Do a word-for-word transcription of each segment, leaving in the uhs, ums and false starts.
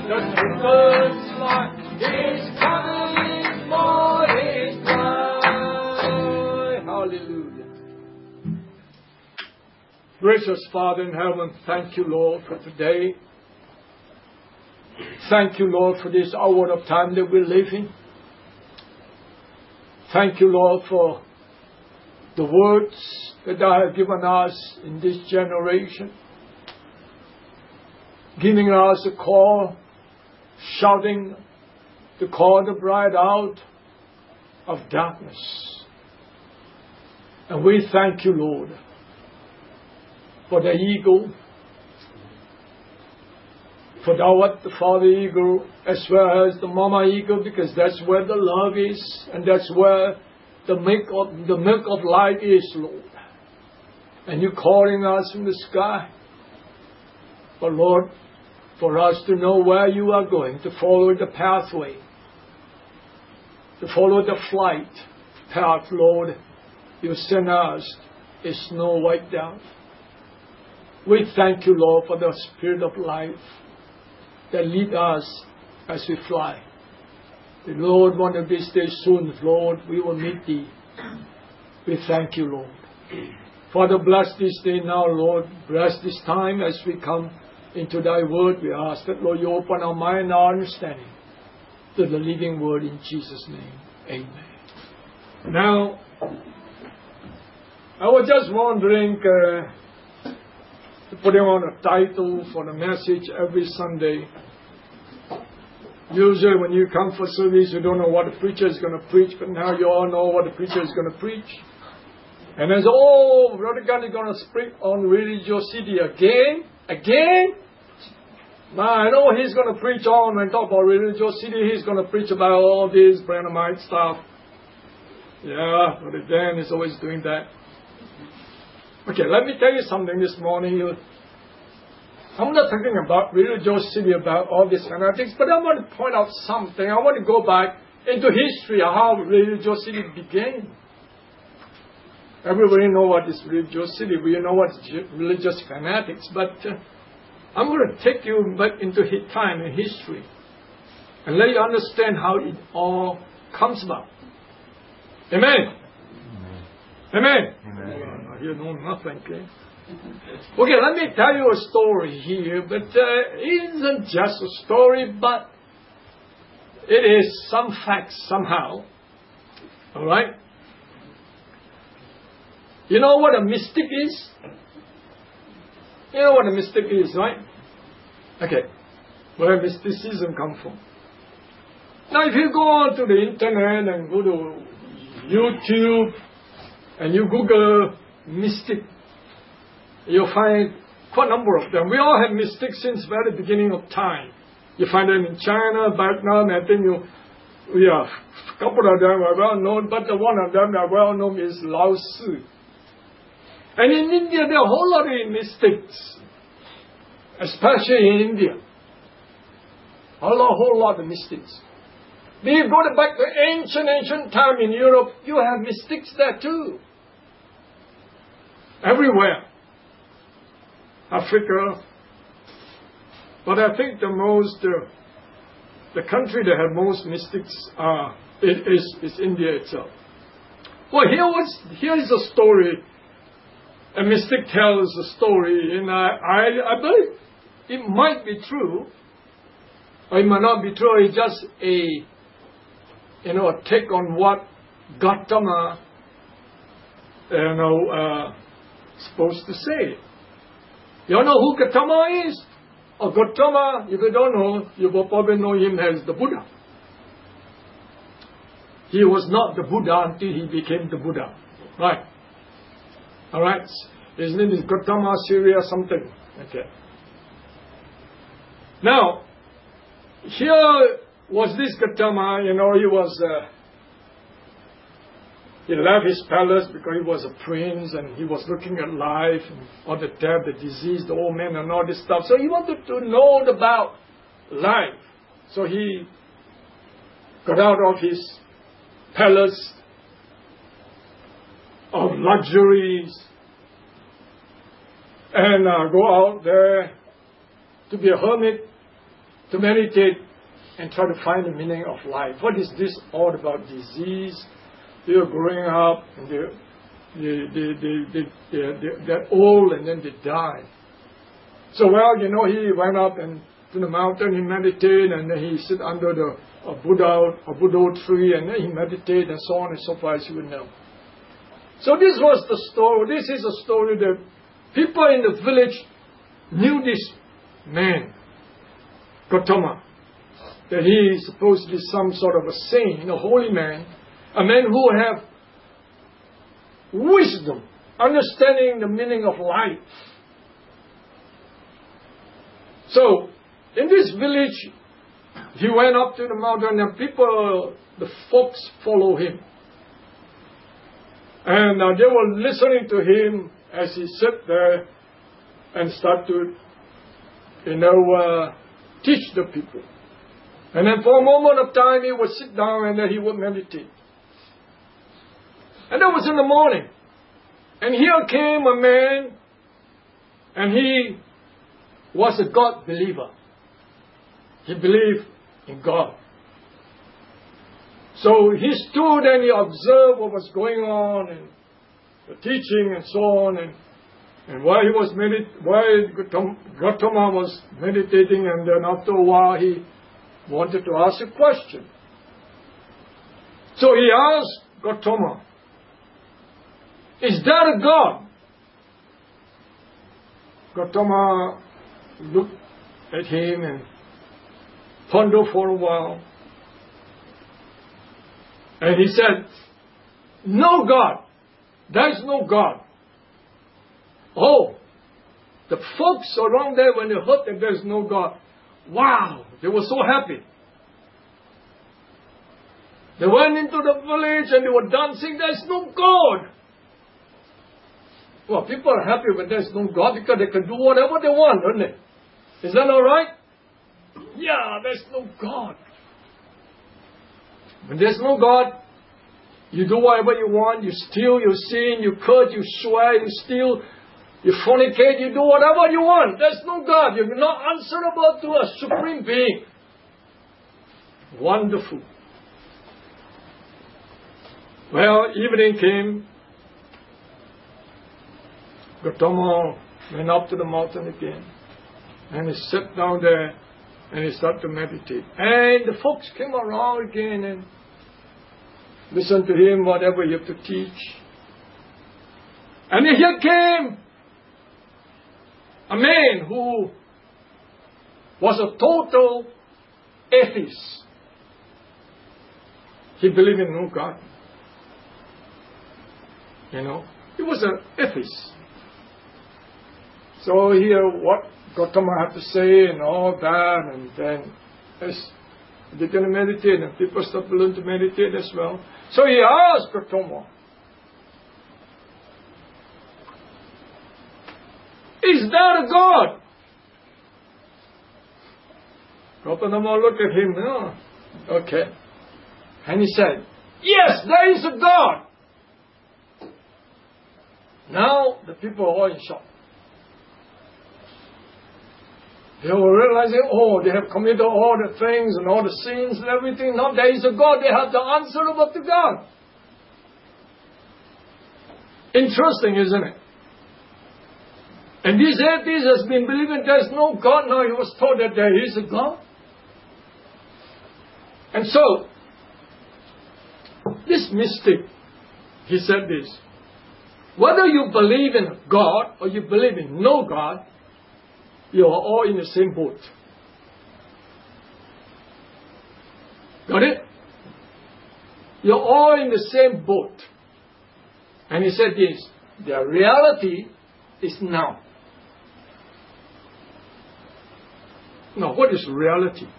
The Spirit's light is coming for His bride. Hallelujah. Gracious Father in heaven, thank you, Lord, for today. Thank you, Lord, for this hour of time that we live in. Thank you, Lord, for the words that Thou have given us in this generation, giving us a call, shouting to call the bride out of darkness. And we thank you, Lord, for the eagle, for Thou art the father eagle as well as the mama eagle, because that's where the love is and that's where the milk of, the milk of life is, Lord. And You're calling us from the sky. But Lord, for us to know where You are going, to follow the pathway, to follow the flight path, Lord, You send us a snow white dove. We thank You, Lord, for the Spirit of life that lead us as we fly. The Lord, one of these days soon, Lord, we will meet Thee. We thank You, Lord. Father, bless this day now, Lord. Bless this time as we come into Thy word. We ask that, Lord, You open our mind and our understanding to the living word in Jesus' name. Amen. Now, I was just wondering, uh, putting on a title for the message every Sunday. Usually when you come for service, you don't know what the preacher is going to preach, but now you all know what the preacher is going to preach. And then, oh, Brother God is going to speak on religiosity again? Again? Now, I know he's going to preach on and talk about religiosity. He's going to preach about all this Branhamite stuff. Yeah, Brother Dan is always doing that. Okay, let me tell you something this morning. I'm not talking about religiosity, about all these kind of things, but I want to point out something. I want to go back into history of how religiosity began. Everybody know what is religiosity. We know what is religious fanatics, but uh, I'm going to take you back into time and history and let you understand how it all comes about. Amen. Amen. Amen. You know nothing, okay? Okay, let me tell you a story here, but uh, it isn't just a story, but it is some facts somehow. All right? You know what a mystic is? You know what a mystic is, right? Okay. Where mysticism comes from. Now, if you go on to the internet and go to YouTube, and you Google mystic, you'll find quite a number of them. We all have mystics since very beginning of time. You find them in China, Vietnam, I think you, yeah, a couple of them are well known, but the one of them that are well known is Lao Tzu. And in India, there are a whole lot of mystics, especially in India. A whole, whole lot of mystics. If you go back to ancient, ancient time in Europe, you have mystics there too. Everywhere. Africa. But I think the most, uh, the country that has most mystics uh, is, is India itself. Well, here, was, here is a story. A mystic tells a story, and I, I, I believe it might be true, or it might not be true. It's just a, you know, a take on what Gautama, you know, uh, supposed to say. You know who Gautama is? Or Gautama, if you don't know, you will probably know him as the Buddha. He was not the Buddha until he became the Buddha. Right. Alright. His name is Gautama Surya something. Okay. Now, here was this Gautama, you know, he was, uh, he left his palace because he was a prince and he was looking at life, and all the death, the disease, the old man and all this stuff. So he wanted to know about life. So he got out of his palace of luxuries and uh, go out there to be a hermit to meditate and try to find the meaning of life. What is this all about? Disease. They are growing up and they, they, they, they, they, they, they, they're old and then they die. So, well, you know, he went up and to the mountain, he meditated, and then he sit under the a Buddha, a Buddha tree, and then he meditated, and so on and so forth, as you would know. So this was the story. This is a story that people in the village knew this man, Gautama, that he is supposedly some sort of a saint, a holy man, a man who have wisdom, understanding the meaning of life. So, in this village, he went up to the mountain and people, the folks follow him. And uh, they were listening to him as he sat there and start to, you know, uh, teach the people. And then for a moment of time, he would sit down and then he would meditate. And that was in the morning. And here came a man, and he was a God believer. He believed in God. So he stood and he observed what was going on and the teaching and so on. And, and while he was medit- while Gautama was meditating, and then after a while he wanted to ask a question. So he asked Gautama, "Is there a God?" Gautama looked at him and pondered for a while. And he said, "No God. There is no God." Oh, the folks around there, when they heard that there is no God, wow, they were so happy. They went into the village and they were dancing, "There is no God." Well, people are happy when there is no God because they can do whatever they want, don't they? Is that all right? Yeah, there's no God. When there's no God, you do whatever you want. You steal, you sin, you curse, you swear, you steal, you fornicate, you do whatever you want. There's no God. You're not answerable to a supreme being. Wonderful. Well, evening came. Gautama went up to the mountain again. And he sat down there and he started to meditate. And the folks came around again and listened to him, whatever you have to teach. And then here came a man who was a total atheist. He believed in no God. You know, he was an atheist. So here, what Gautama had to say and all that, and then as they're going to meditate, and people start to learn to meditate as well. So he asked Gautama, "Is there a God?" Gautama looked at him, "No." Okay. And he said, "Yes, there is a God." Now the people are all in shock. They were realizing, oh, they have committed all the things and all the sins and everything. Now there is a God. They have to answer about the God. Interesting, isn't it? And this atheist has been believing there is no God. Now he was told that there is a God. And so, this mystic, he said this: whether you believe in God or you believe in no God, you are all in the same boat. Got it? You're all in the same boat. And he said this: the reality is now. Now, what is reality?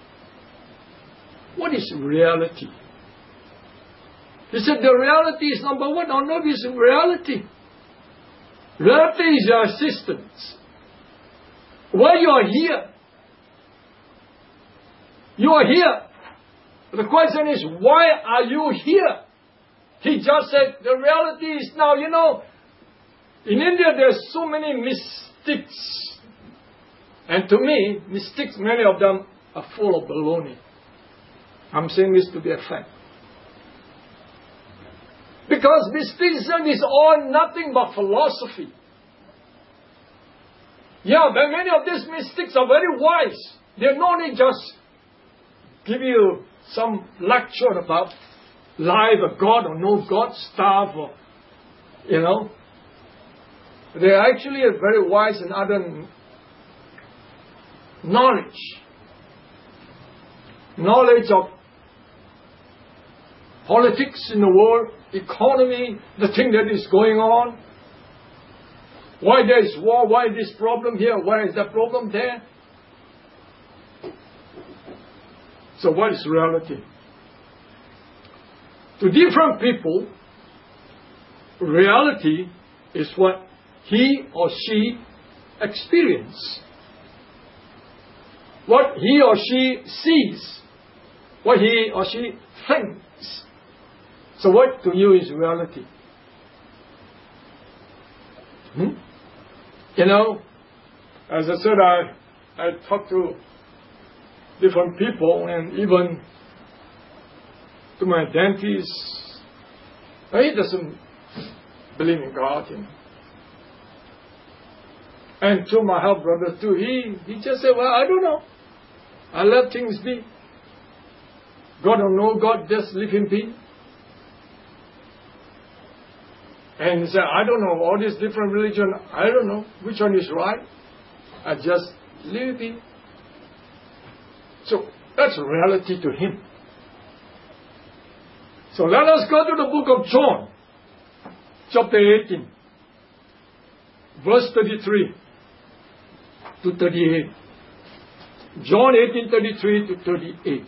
What is reality? He said the reality is number one on earth is reality. Reality is your existence. Why you are here? You are here. The question is, why are you here? He just said, the reality is now, you know, in India there's so many mystics. And to me, mystics, many of them are full of baloney. I'm saying this to be a fact. Because mysticism is all nothing but philosophy. Yeah, but many of these mystics are very wise. They're not only just give you some lecture about life or God or no God stuff, or, you know. They're actually very wise in other knowledge. Knowledge of politics in the world, economy, the thing that is going on. Why there is war, why this problem here, why is that problem there? So what is reality? To different people, reality is what he or she experiences. What he or she sees. What he or she thinks. So what to you is reality? Hmm? You know, as I said, I, I talk to different people, and even to my dentist. He doesn't believe in God. You know. And to my health brother too, he, he just said, well, I don't know. I let things be. God don't know, God just leave him be. And he said, I don't know, all these different religions, I don't know which one is right. I just leave it be. So that's reality to him. So let us go to the book of John, chapter eighteen, verse thirty-three to thirty-eight. John eighteen, thirty-three to thirty-eight.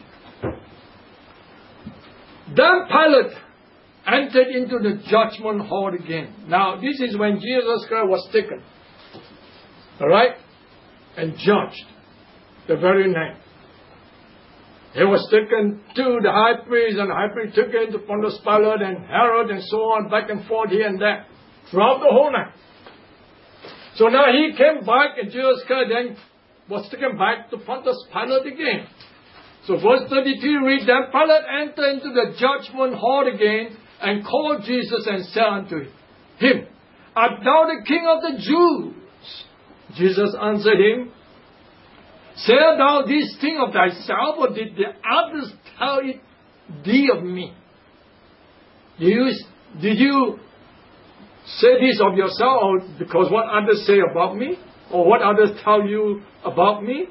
Then Pilate entered into the judgment hall again. Now, this is when Jesus Christ was taken. Alright? And judged. The very night. He was taken to the high priest, and the high priest took him to Pontius Pilate and Herod and so on, back and forth here and there, throughout the whole night. So now he came back, and Jesus Christ then was taken back to Pontius Pilate again. So verse thirty-three reads, Then Pilate entered into the judgment hall again, and called Jesus and said unto him, Art thou the King of the Jews? Jesus answered him, Sayest thou this thing of thyself, or did the others tell it thee of me? Did you, did you say this of yourself, or because what others say about me? Or what others tell you about me?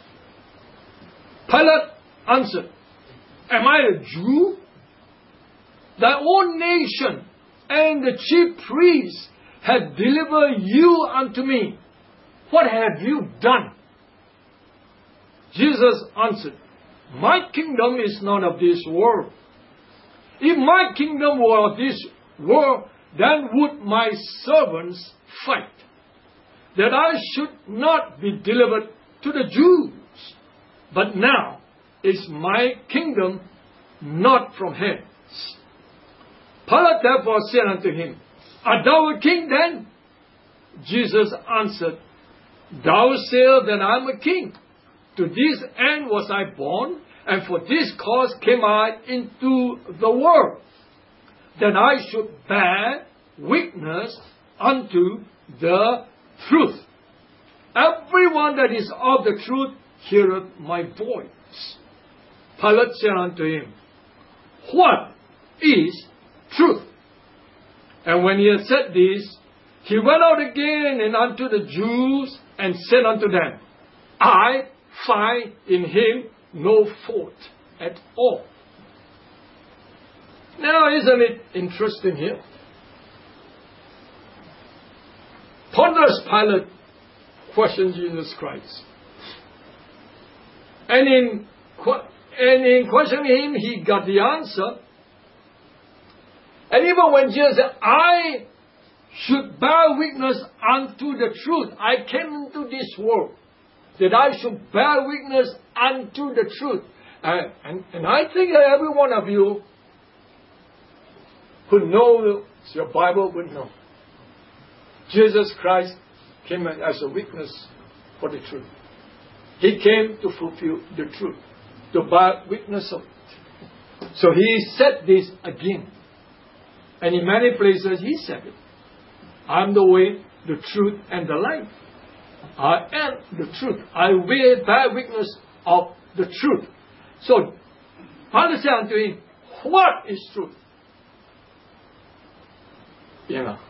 Pilate answered, Am I a Jew? Thy own nation and the chief priests have delivered you unto me. What have you done? Jesus answered, My kingdom is not of this world. If my kingdom were of this world, then would my servants fight, that I should not be delivered to the Jews. But now is my kingdom not from hence. Pilate therefore said unto him, Art thou a king then? Jesus answered, Thou sayest that I am a king. To this end was I born, and for this cause came I into the world, that I should bear witness unto the truth. Everyone that is of the truth heareth my voice. Pilate said unto him, What is truth? And when he had said this, he went out again and unto the Jews, and said unto them, I find in him no fault at all. Now, isn't it interesting here? Pontius Pilate questioned Jesus Christ. And in, and in questioning him, he got the answer. And even when Jesus said, I should bear witness unto the truth. I came into this world that I should bear witness unto the truth. Uh, and, and I think that every one of you who knows your Bible would know. Jesus Christ came as a witness for the truth. He came to fulfill the truth, to bear witness of it. So he said this again. And in many places he said it. I'm the way, the truth, and the life. I am the truth. I will bear witness of the truth. So, Father said unto him, what is truth? You know.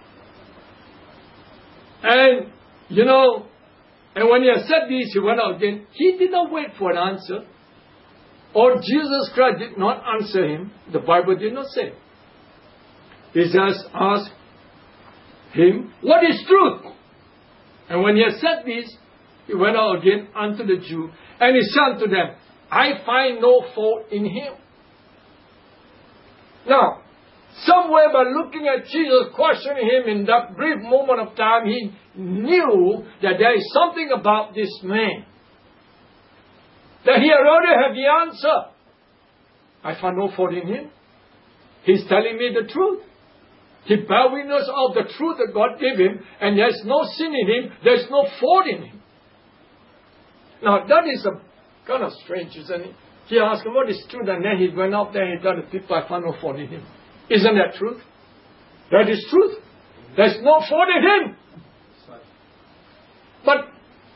And, you know, and when he had said this, he went out again. He did not wait for an answer. Or Jesus Christ did not answer him. The Bible did not say. He just asked him, what is truth? And when he had said this, he went out again unto the Jew, and he said unto them, I find no fault in him. Now, somewhere by looking at Jesus, questioning him in that brief moment of time, he knew that there is something about this man. That he already had the answer. I find no fault in him. He's telling me the truth. He bears witness of the truth that God gave him, and there's no sin in him, there's no fault in him. Now, that is a kind of strange, isn't it? He asked him, what is truth? And then he went out there and he told the people, I found no fault in him. Isn't that truth? That is truth. There's no fault in him. But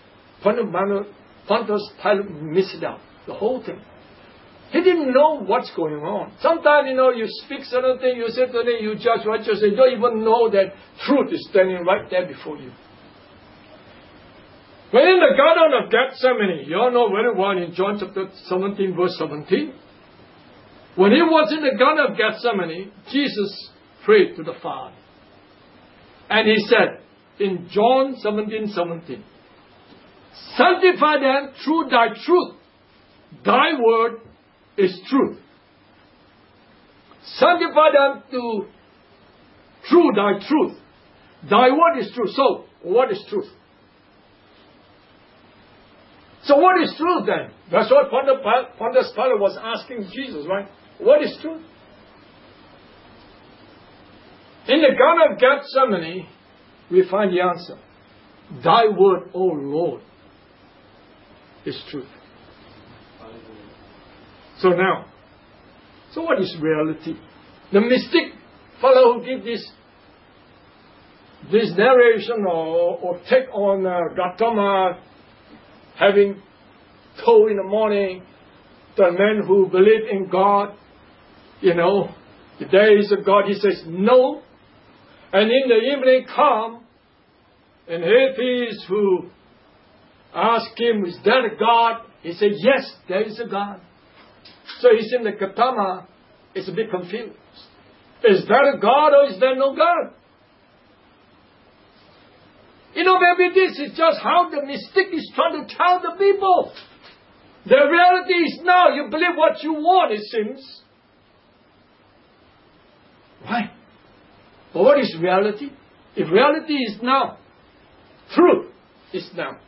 Pontius Pilate missed out the whole thing. He didn't know what's going on. Sometimes, you know, you speak certain things, you say certain things, you judge righteous, you don't even know that truth is standing right there before you. When in the Garden of Gethsemane, you all know very well in John chapter seventeen, verse seventeen, when he was in the Garden of Gethsemane, Jesus prayed to the Father. And he said, in John seventeen, seventeen, sanctify them through thy truth. Thy word is truth. Sanctify them to through thy truth. Thy word is truth. So, what is truth? So what is truth then? That's what Pontius Pilate was asking Jesus, right? What is truth? In the Garden of Gethsemane, we find the answer. Thy word, O Lord, is truth. So now, so what is reality? The mystic fellow who gives this, this narration or, or take on uh, Gautama having told in the morning the men who believe in God, you know, if there is a God, he says no. And in the evening come, and Hades who ask him, is there a God? He said, yes, there is a God. So he's in the Gautama, is a bit confused. Is there a God or is there no God? You know, maybe this is just how the mystic is trying to tell the people. The reality is now, you believe what you want, it seems. Why? But what is reality? If reality is now, truth is now.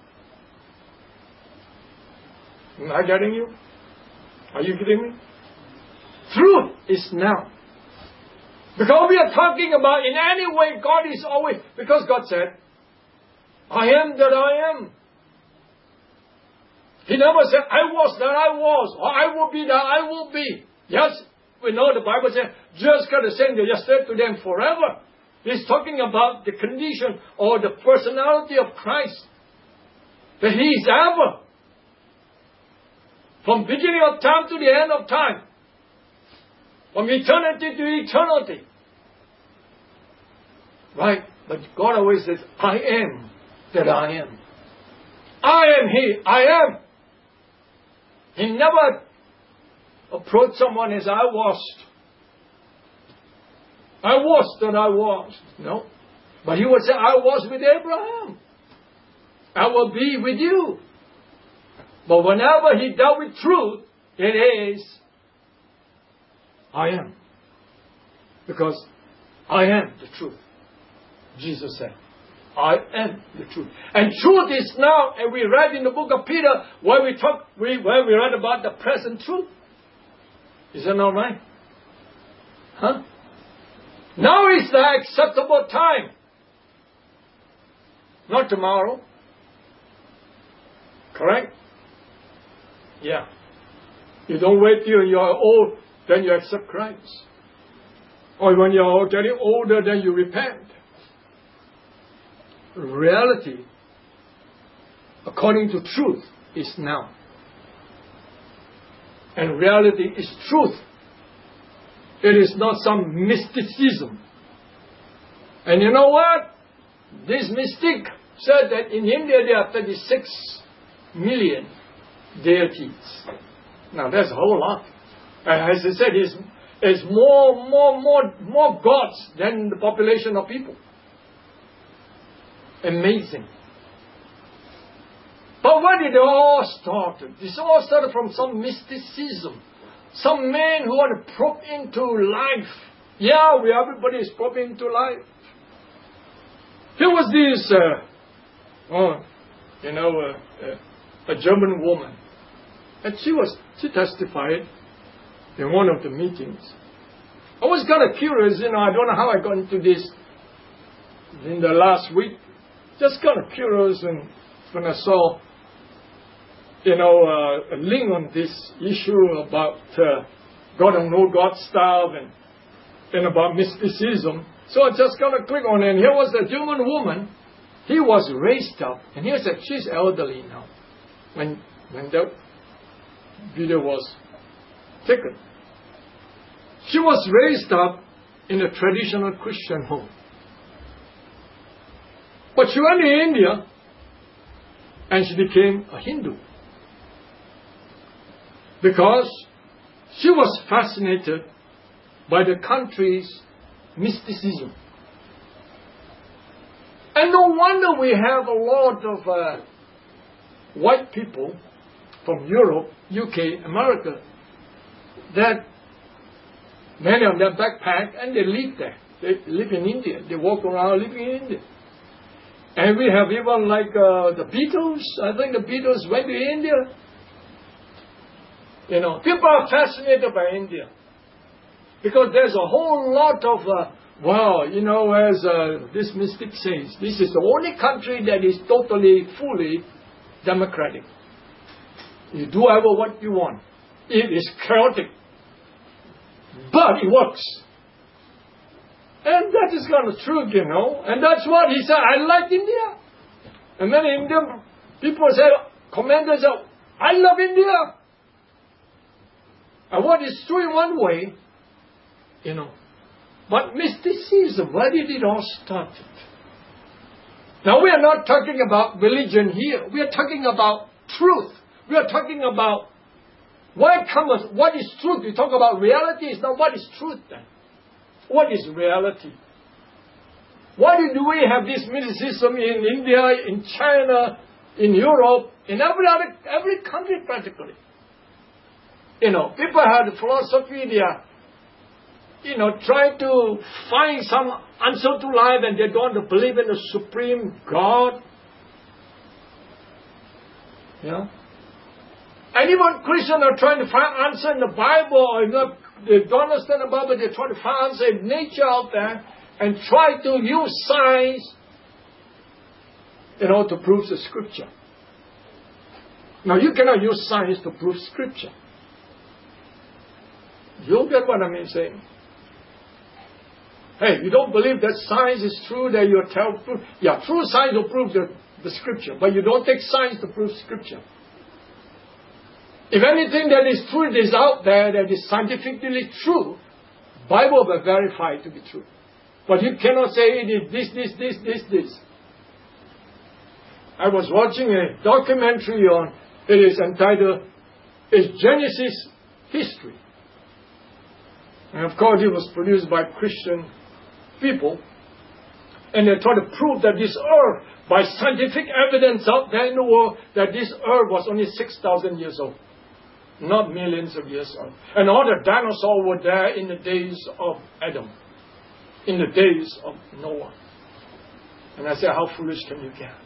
Am I getting you? Are you getting me? Truth is now. Because we are talking about in any way God is always, because God said, I am that I am. He never said, I was that I was, or I will be that I will be. Yes, we know the Bible says, just God is saying that yesterday, today, and forever. He's talking about the condition or the personality of Christ. That He is ever. From beginning of time to the end of time. From eternity to eternity. Right? But God always says, I am that I am. I am He. I am. He never approached someone as I was. I was that I was. No. But He would say, I was with Abraham. I will be with you. But whenever He dealt with truth, it is, I am. Because I am the truth. Jesus said, I am the truth. And truth is now, and we read in the book of Peter, where we talk, we, where we read about the present truth. Is that not right? Huh? Now is the acceptable time. Not tomorrow. Correct? Yeah. You don't wait till you are old, then you accept Christ. Or when you are getting older, then you repent. Reality, according to truth, is now. And reality is truth. It is not some mysticism. And you know what? This mystic said that in India there are thirty-six million deities. Now that's a whole lot. And as I said, it's, it's more, more, more, more gods than the population of people. Amazing. But where did it all start? This all started from some mysticism. Some man who want to probe into life. Yeah, we everybody is probing into life. There was this, uh, oh, you know, uh, uh, a German woman. And she was, she testified in one of the meetings. I was kind of curious, you know, I don't know how I got into this in the last week. Just kind of curious, and when I saw, you know, uh, a link on this issue about uh, God and no God stuff and, and about mysticism. So I just kind of click on it, and here was a German woman. He was raised up, and here's that she's elderly now. When when that video was taken, she was raised up in a traditional Christian home. But she went to India, and she became a Hindu. Because she was fascinated by the country's mysticism. And no wonder we have a lot of uh, white people from Europe, U K, America, that many of them backpack and they live there. They live in India. They walk around living in India. And we have even like uh, the Beatles. I think the Beatles went to India. You know, people are fascinated by India. Because there's a whole lot of, uh, wow, you know, as uh, this mystic says, this is the only country that is totally, fully democratic. You do whatever what you want. It is chaotic. But it works. And that is kind of true, you know. And that's what he said, I like India. And many Indian people say, commanders say, I love India. And what is true in one way, you know. But mysticism, where did it all start? Now we are not talking about religion here. We are talking about truth. We are talking about why comes, what is truth. We talk about reality. It's not what is truth then. What is reality? Why do we have this mysticism in India, in China, in Europe, in every other, every country practically? You know, people had philosophy, they are, you know, trying to find some answer to life, and they don't believe in the supreme God. Yeah. And even Christians are trying to find answer in the Bible, or you know, they don't understand the Bible, they try to find answer in nature out there, and try to use science, you know, to prove the scripture. Now you cannot use science to prove scripture. You get what I mean saying? Hey, you don't believe that science is true, that you're telling proof. Yeah, true science will prove the, the scripture, but you don't take science to prove scripture. If anything that is true is out there that is scientifically true, Bible will verify it to be true. But you cannot say it is this, this, this, this, this. I was watching a documentary on, it is entitled, Is Genesis History? And of course it was produced by Christian people. And they try to prove that this earth, by scientific evidence out there in the world, that this earth was only six thousand years old. Not millions of years old. And all the dinosaurs were there in the days of Adam. In the days of Noah. And I said, how foolish can you get?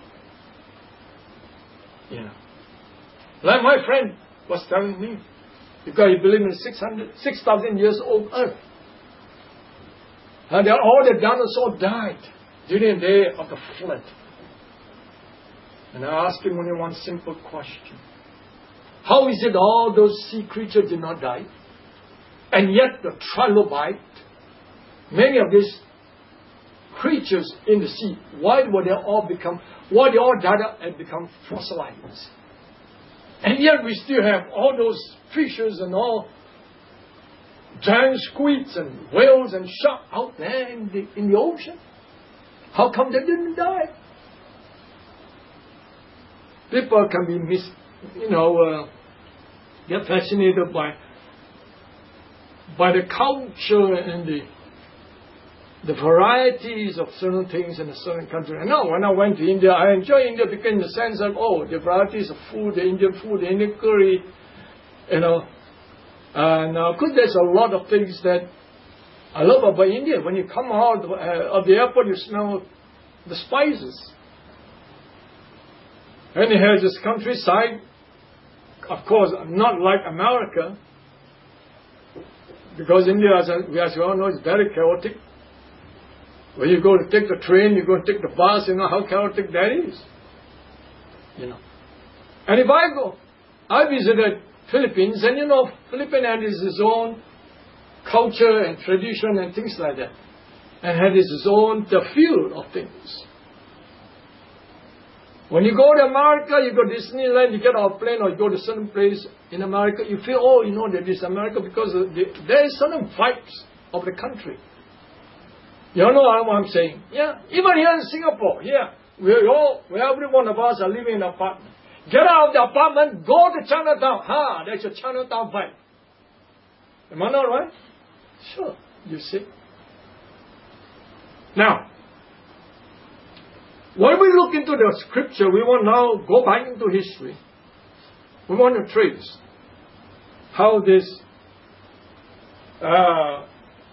You know. Like my friend was telling me. Because he believed in six thousand years old earth. And all the dinosaurs died during the day of the flood. And I asked him only one simple question. How is it all those sea creatures did not die? And yet the trilobite, many of these creatures in the sea, why were they all become, why they all died up and become fossilized? And yet we still have all those fishes and all giant squids and whales and sharks out there in the, in the ocean. How come they didn't die? People can be mis, you know, uh, get fascinated by by the culture and the the varieties of certain things in a certain country. I know when I went to India, I enjoy India because in the sense of, oh, the varieties of food, the Indian food, the Indian curry, you know. And of course, there's a lot of things that I love about India. When you come out uh, of the airport, you smell the spices. And it has this countryside, of course, not like America, because India, as we as we all know, is very chaotic. When you go to take the train, you go to take the bus, you know how chaotic that is. You know. And if I go, I visited Philippines, and you know, Philippines had its own culture and tradition and things like that, and had its own the field of things. When you go to America, you go to Disneyland, you get off plane, or you go to certain place in America, you feel, oh, you know that this is America because the, there is certain vibes of the country. You know what I'm saying? Yeah, even here in Singapore, yeah, we all, we, every one of us are living in an apartment. Get out of the apartment, go to Chinatown. Ha, there's a Chinatown vibe. Am I not right? Sure, you see. Now, when we look into the scripture, we want now go back into history. We want to trace how this uh,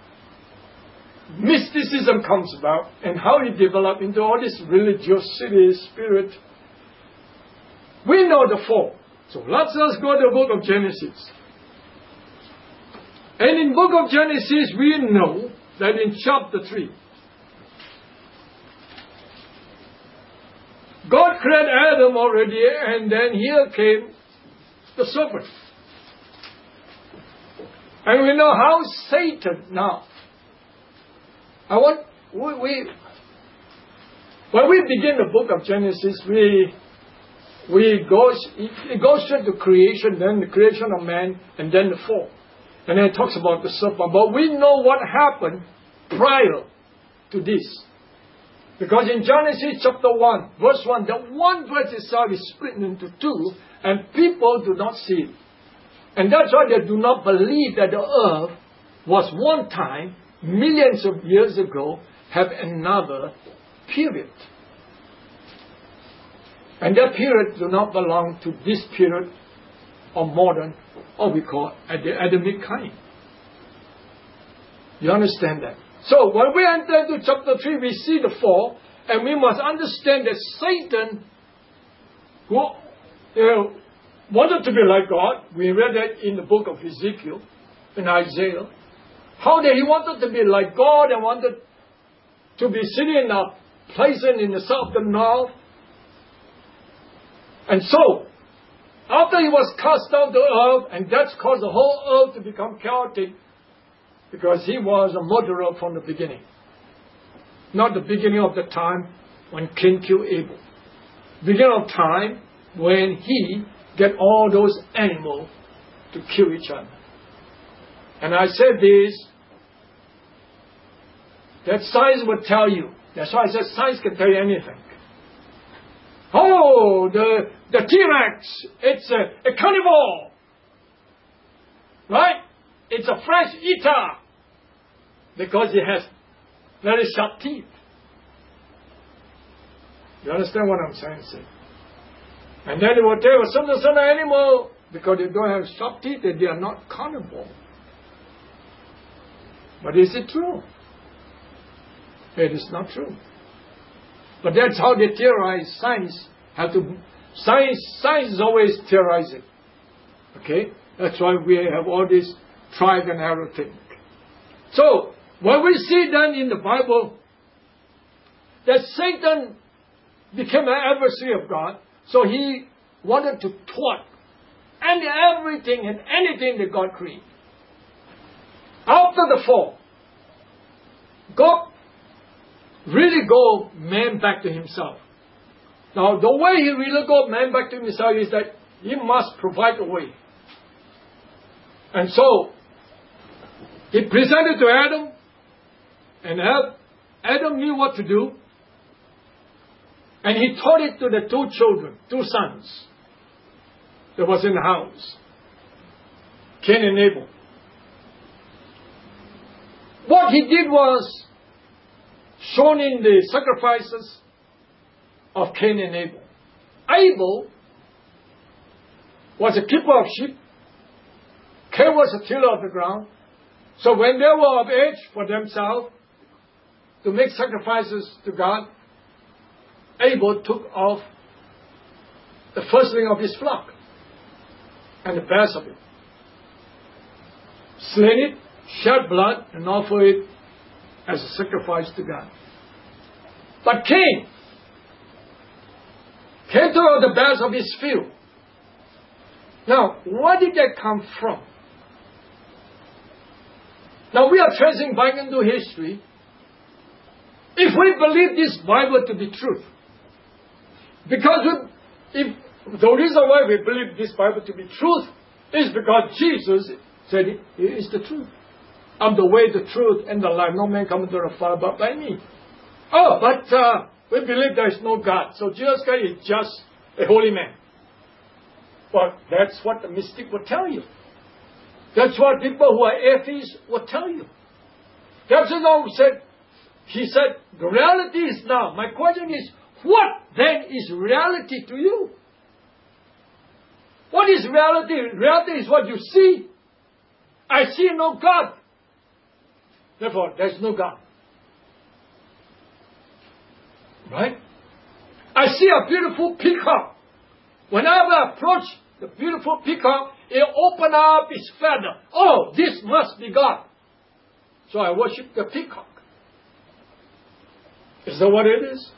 mysticism comes about and how it developed into all this religiosity spirit. We know the fall. So let's just go to the book of Genesis. And in book of Genesis, we know that in chapter three, God created Adam already, and then here came the serpent. And we know how Satan now. I want, we, we when we begin the book of Genesis, we we go, it goes straight to creation, then the creation of man, and then the fall. And then it talks about the serpent. But we know what happened prior to this. Because in Genesis chapter one, verse one, the one verse itself is split into two, and people do not see it. And that's why they do not believe that the earth was one time, millions of years ago, have another period. And that period do not belong to this period of modern, or we call the Adamic kind. You understand that? So when we enter into chapter three, we see the fall, and we must understand that Satan, who you know, wanted to be like God, we read that in the book of Ezekiel, in Isaiah, how that he wanted to be like God and wanted to be sitting in a place in the south and north. And so, after he was cast down to earth, and that's caused the whole earth to become chaotic, because he was a murderer from the beginning. Not the beginning of the time when Cain killed Abel. Beginning of time when he get all those animals to kill each other. And I said this, that science would tell you. That's why I said science can tell you anything. Oh, the, the T-Rex, it's a, a carnivore. Right? It's a flesh eater. Because it has very sharp teeth. You understand what I'm saying? Say? And then they will tell you, some certain animal, because they don't have sharp teeth, that they are not carnivore. But is it true? It is not true. But that's how they theorize science. Have to science science is always theorizing. Okay? That's why we have all this trial and error thing. So when we see then in the Bible that Satan became an adversary of God, so he wanted to thwart and everything and anything that God created. After the fall, God really got man back to himself. Now, the way he really got man back to himself is that he must provide a way. And so, he presented to Adam, and Adam knew what to do. And he taught it to the two children, two sons that was in the house, Cain and Abel. What he did was shown in the sacrifices of Cain and Abel. Abel was a keeper of sheep. Cain was a tiller of the ground. So when they were of age for themselves to make sacrifices to God, Abel took off the firstling of his flock and the best of it, slain it, shed blood, and offered it as a sacrifice to God. But Cain, Cain took out the best of his field. Now, where did that come from? Now, we are tracing back into history. If we believe this Bible to be truth, because we, if the reason why we believe this Bible to be truth is because Jesus said it is the truth. I'm the way, the truth, and the life. No man comes to the Father but by me. Oh, but uh, we believe there is no God. So Jesus Christ is just a holy man. But that's what the mystic will tell you. That's what people who are atheists will tell you. That's what said. He said, the reality is now. My question is, what then is reality to you? What is reality? Reality is what you see. I see no God. Therefore, there is no God. Right? I see a beautiful peacock. Whenever I approach the beautiful peacock, it opens up its feather. Oh, this must be God. So I worship the peacock. Is that what it is?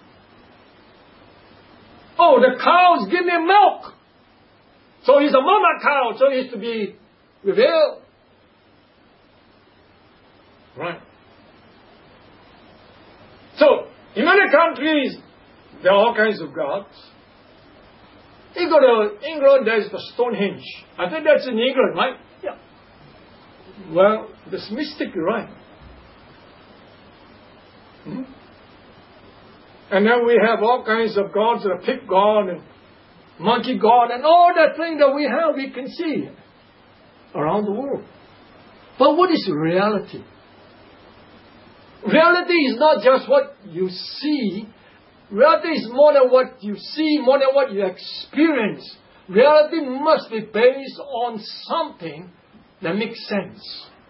Oh, the cows give me milk. So he's a mama cow, so he's to be revealed. Right. So, in many countries, there are all kinds of gods. You go to England, there's the Stonehenge. I think that's in England, right? Yeah. Well, this mystic, right? Hmm? And then we have all kinds of gods, the pig god and monkey god, and all that thing that we have, we can see around the world. But what is reality? Reality is not just what you see. Reality is more than what you see, more than what you experience. Reality must be based on something that makes sense.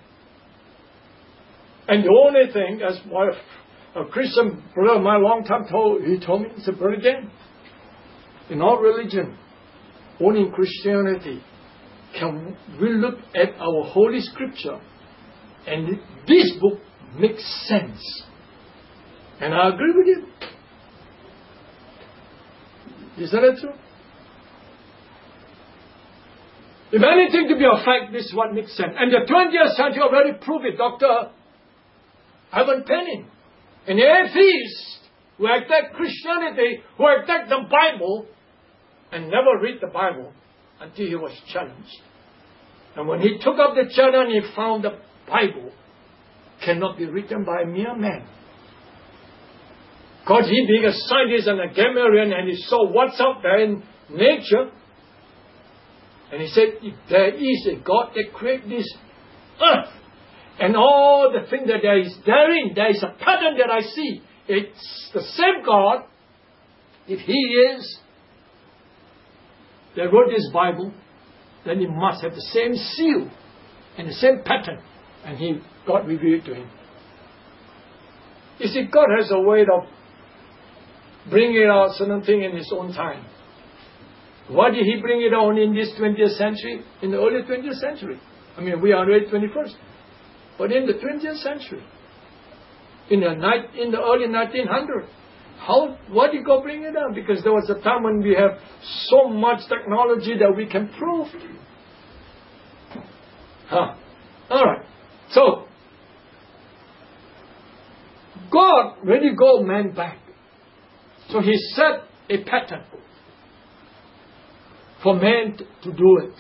And the only thing, as my a Christian brother of mine long time told, he told me, he said, Brother Dan, in all religion, only in Christianity, can we look at our Holy Scripture and this book makes sense. And I agree with him. Is that true? If anything to be a fact, this is what makes sense. And the twentieth century already proved it. Doctor Ivan Penning, an atheist who attacked Christianity, who attacked the Bible, and never read the Bible until he was challenged. And when he took up the challenge, he found the Bible cannot be written by a mere man. Because he being a scientist and a grammarian, and he saw what's out there in nature, and he said, if there is a God that created this earth, and all the things that there is therein, there is a pattern that I see. It's the same God. If He is that wrote this Bible, then He must have the same seal and the same pattern. And He, God revealed to him. You see, God has a way of bringing out certain thing in His own time. Why did He bring it on in this twentieth century? In the early twentieth century. I mean, we are in the twenty-first. But in the twentieth century, in the night, in the early nineteen hundreds, how, why did God bring it on? Because there was a time when we have so much technology that we can prove Huh. All right. So, God really got man back. So He set a pattern for man to do it.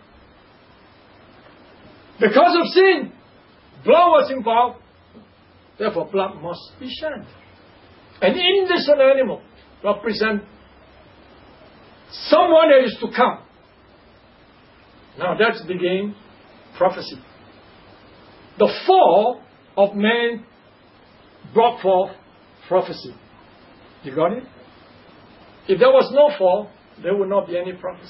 Because of sin, blood was involved. Therefore, blood must be shed. An innocent animal represents someone that is to come. Now that's beginning prophecy. The fall of man brought forth prophecy. You got it? If there was no fall, there would not be any prophecy.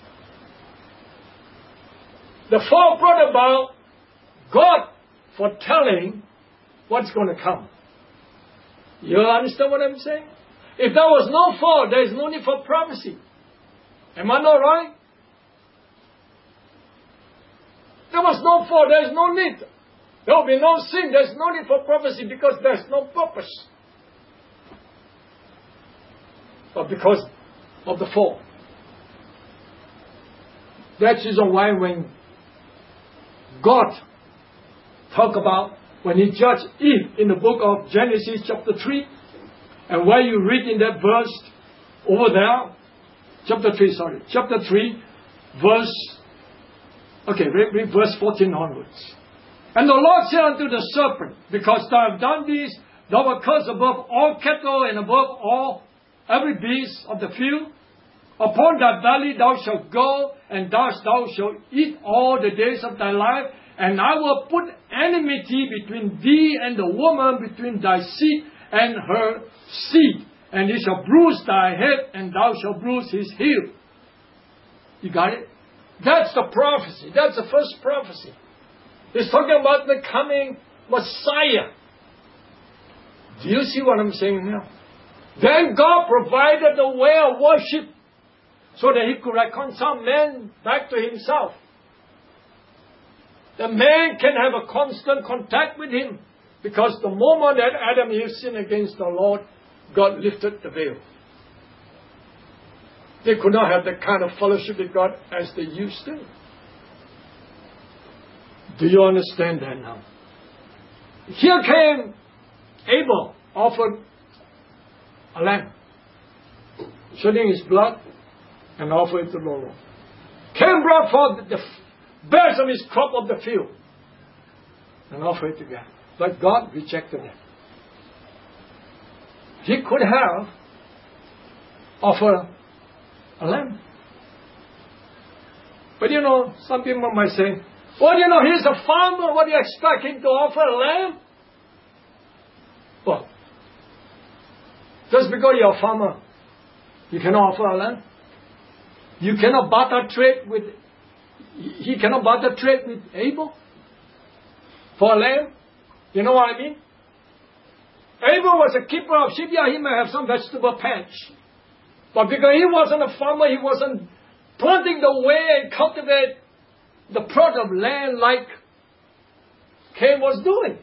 The fall brought about God foretelling what's going to come. You understand what I'm saying? If there was no fall, there is no need for prophecy. Am I not right? There was no fall, there is no need. There will be no sin, there is no need for prophecy because there is no purpose. But because of the fall. That's the reason why when God talk about, when He judged Eve in the book of Genesis chapter three, and where you read in that verse over there, chapter three, sorry, chapter three, verse, okay, read, read verse fourteen onwards. And the Lord said unto the serpent, because thou hast done this, thou art cursed above all cattle and above all every beast of the field. Upon thy belly thou shalt go, and thus thou shalt eat all the days of thy life. And I will put enmity between thee and the woman, between thy seed and her seed. And he shall bruise thy head, and thou shalt bruise his heel. You got it? That's the prophecy. That's the first prophecy. It's talking about the coming Messiah. Do you see what I'm saying now? Then God provided the way of worship so that He could reconcile man back to Himself. The man can have a constant contact with Him because the moment that Adam and Eve sinned against the Lord, God lifted the veil. They could not have the kind of fellowship with God as they used to. Do you understand that now? Here came Abel, offered a lamb, shedding his blood, and offered it to the Lord. Cain brought forth the best of his crop of the field, and offered it to God. But God rejected it. He could have offered a lamb. But you know, some people might say, well, you know, he's a farmer. What do you expect him to offer a lamb? Well, just because you're a farmer, you cannot offer a lamb. You cannot barter trade with, he cannot barter trade with Abel for a lamb. You know what I mean? Abel was a keeper of sheep. Yeah, he may have some vegetable patch. But because he wasn't a farmer, he wasn't planting the way and cultivate the product of land like Cain was doing.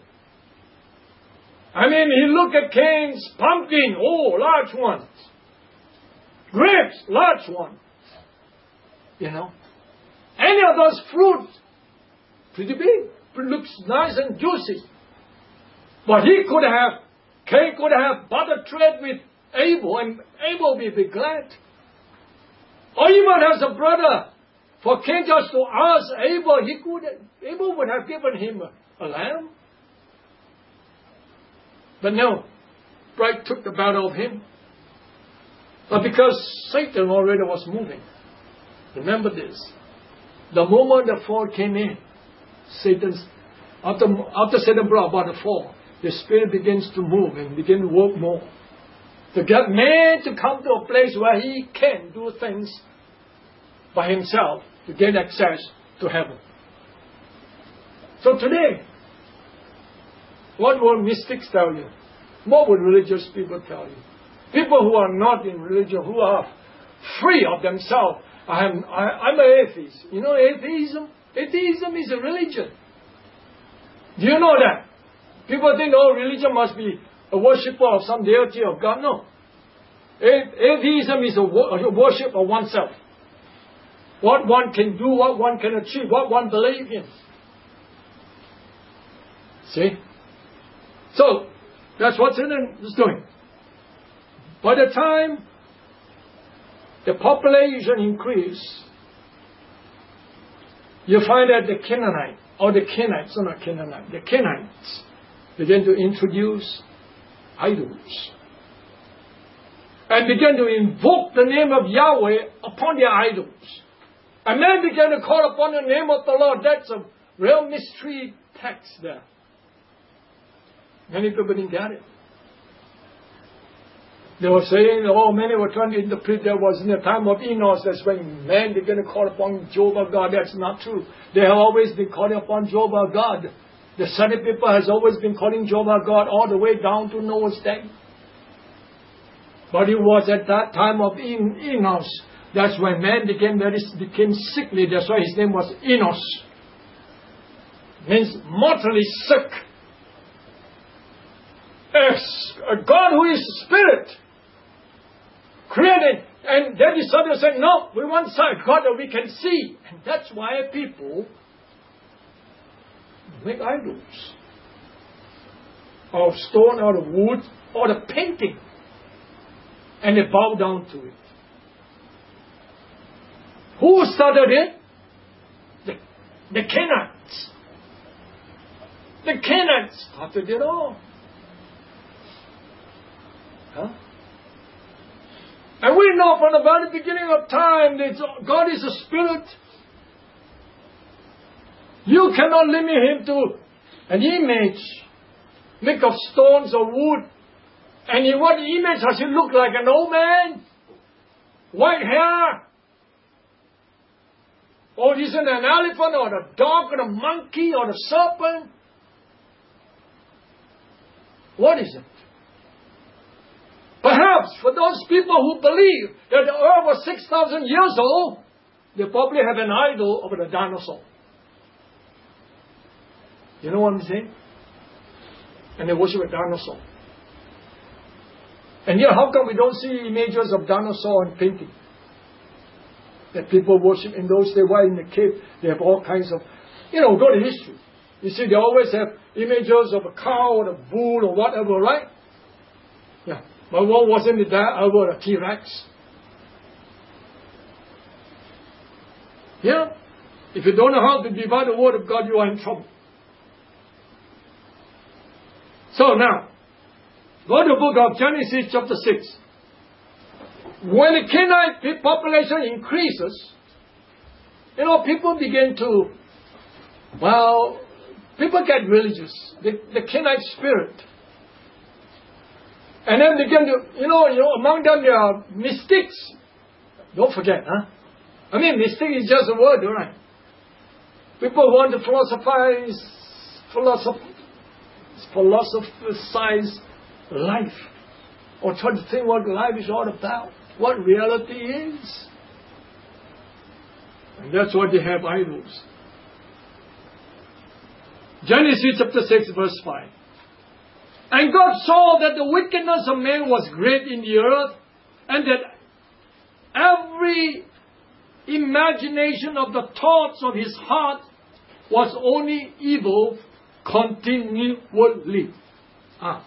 I mean, he looked at Cain's pumpkin, oh, large ones. Grapes, large ones. You know. Any of those fruits, pretty big. Looks nice and juicy. But he could have, Cain could have barter trade with Abel, and Abel would be glad. Or even as a brother, for Cain just to ask Abel, he could, Abel would have given him a, a lamb. But no, pride took the battle of him. But because Satan already was moving, remember this, the moment the fall came in, Satan's, after, after Satan brought about the fall, the Spirit begins to move and begin to work more. To get man to come to a place where he can do things by himself to gain access to heaven. So today, what will mystics tell you? What will religious people tell you? People who are not in religion, who are free of themselves. I am, I, I'm an atheist. You know atheism? Atheism is a religion. Do you know that? People think, oh, religion must be a worshipper of some deity of God. No. Atheism is a worship of oneself. What one can do, what one can achieve, what one believes in. See? So, that's what Satan is doing. By the time the population increased, you find that the Canaanite, or the Canaanites, no, not Canaanite, the Canaanites began to introduce idols. And began to invoke the name of Yahweh upon their idols. And men began to call upon the name of the Lord. That's a real mystery text there. Many people didn't get it. They were saying, oh, many were trying to interpret that was in the time of Enos. That's when men began to call upon Jehovah God. That's not true. They have always been calling upon Jehovah God. The Sunday people has always been calling Jehovah God all the way down to Noah's day. But it was at that time of en- Enos. That's when man became very became sickly. That's why his name was Enos. Means mortally sick. As a God who is spirit created, and then the son said, no, we want a God that we can see. And that's why people make idols. Out of stone, out of wood, or the painting. And they bow down to it. Who started it? The, the Canaanites. The Canaanites started it all. Huh? And we know from the very beginning of time that God is a spirit. You cannot limit him to an image made of stones or wood. And in what image does he look like? An old man? White hair? Or is it an elephant or a dog or a monkey or a serpent? What is it? Perhaps for those people who believe that the earth was six thousand years old, they probably have an idol of a dinosaur. You know what I'm saying? And they worship a dinosaur. And yet, how come we don't see images of dinosaur in painting? That people worship in those days. Why in the cave they have all kinds of, you know, go to history. You see, they always have images of a cow or a bull or whatever, right? Yeah. But what wasn't it there over a T-Rex? Yeah. If you don't know how to divide the word of God, you are in trouble. So now, go to the book of Genesis chapter six. When the Canaanite population increases, you know, people begin to, well, people get religious. The, the Canaanite spirit. And then begin to, you know, you know, among them there are mystics. Don't forget, huh? I mean, mystic is just a word, right? People want to philosophize, philosoph- philosophize life. Or try to think what life is all about. What reality is. And that's why they have idols. Genesis chapter six verse five. And God saw that the wickedness of man was great in the earth, and that every imagination of the thoughts of his heart was only evil continually. Ah.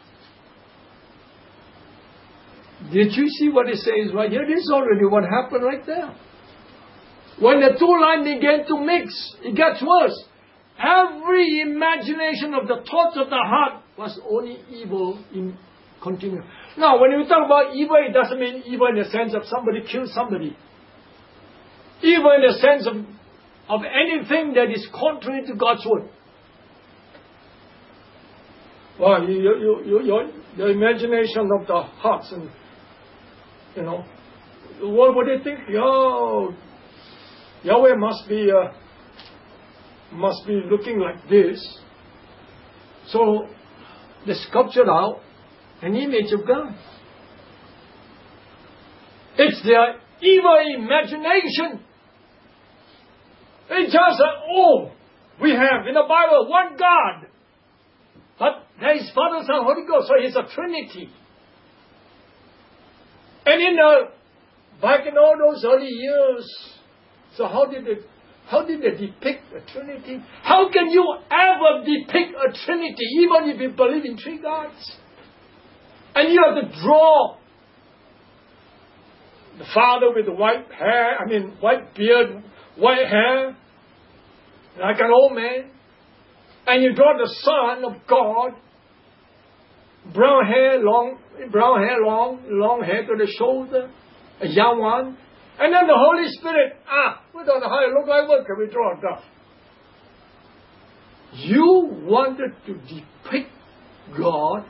Did you see what it says right here? This is already what happened right there. When the two lines began to mix, it gets worse. Every imagination of the thoughts of the heart was only evil in continue. Now, when we talk about evil, it doesn't mean evil in the sense of somebody killed somebody. Evil in the sense of, of anything that is contrary to God's word. Well, you, you, you, your, the imagination of the hearts, and you know, what would they think? Oh, Yahweh must be uh, must be looking like this. So they sculptured out an image of God. It's their evil imagination. It's just that, oh, we have in the Bible one God. But there is Father, Son, Holy Ghost, so it's a Trinity. And in the, back in all those early years, so how did the How did they depict a Trinity? How can you ever depict a Trinity, even if you believe in three gods? And you have to draw the Father with the white hair, I mean white beard, white hair, like an old man. And you draw the Son of God, brown hair, long, brown hair, long, long hair to the shoulder, a young one. And then the Holy Spirit, ah, we don't know how it look like, what can we draw it down? You wanted to depict God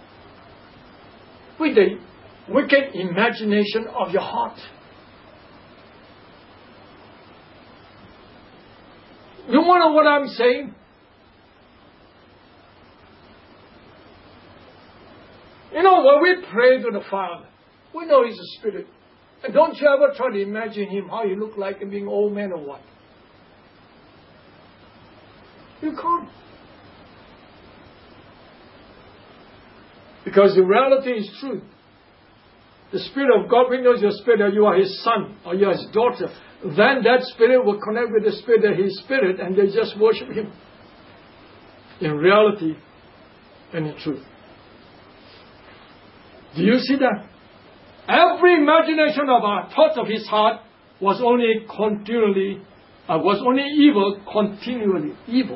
with the wicked imagination of your heart. You want to know what I'm saying? You know, when we pray to the Father, we know He's a Spirit. And don't you ever try to imagine Him, how He looked like, and being old man or what? You can't. Because the reality is truth. The Spirit of God, we know your Spirit, that you are His son or you are His daughter. Then that Spirit will connect with the Spirit that His Spirit, and they just worship Him in reality and in truth. Do you see that? Every imagination of our thought of His heart was only continually, uh, was only evil, continually evil.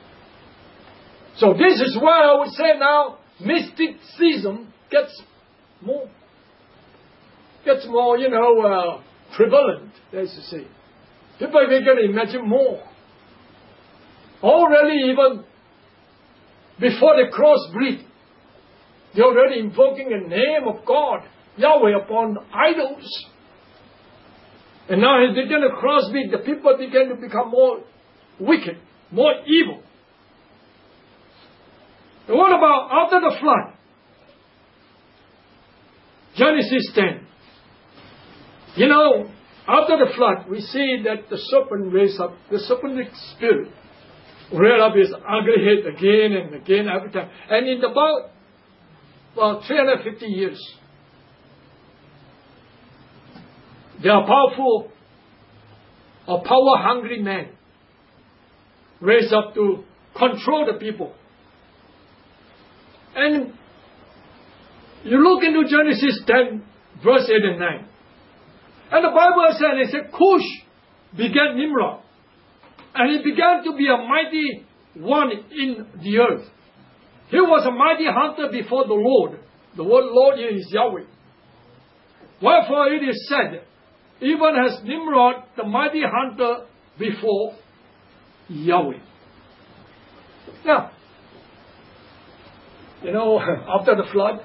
So this is where I would say now, mysticism gets more, gets more, you know, uh, prevalent, as you say. People begin to imagine more. Already even before the crossbreed, they're already invoking the name of God, Yahweh, upon idols. And now as they begin to crossbreed, the people begin to become more wicked, more evil. And what about after the flood? Genesis ten. You know, after the flood, we see that the serpent raised up, the serpent spirit reared up his ugly head again and again every time. And in about, well, three hundred fifty years, there are powerful or power-hungry men raised up to control the people. And you look into Genesis ten, verse eight and nine. And the Bible said, it said, Cush begat Nimrod. And he began to be a mighty one in the earth. He was a mighty hunter before the Lord. The word Lord here is Yahweh. Wherefore it is said, even as Nimrod, the mighty hunter before Yahweh. Now, you know, after the flood,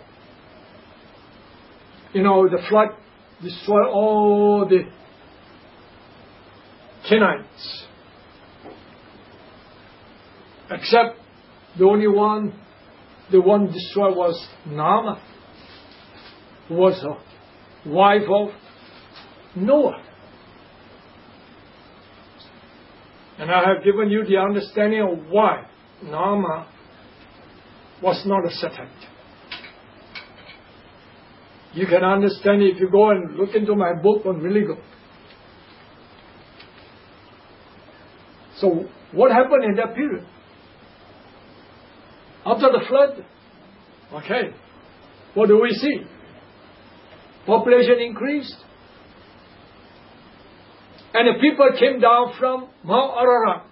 you know, the flood destroyed all the Canaanites. Except the only one, the one destroyed was Naamah, who was a wife of Noah. And I have given you the understanding of why Naamah was not a Setite. You can understand it if you go and look into my book on religion. So, what happened in that period? After the flood, okay, what do we see? Population increased. And the people came down from Mount Ararat,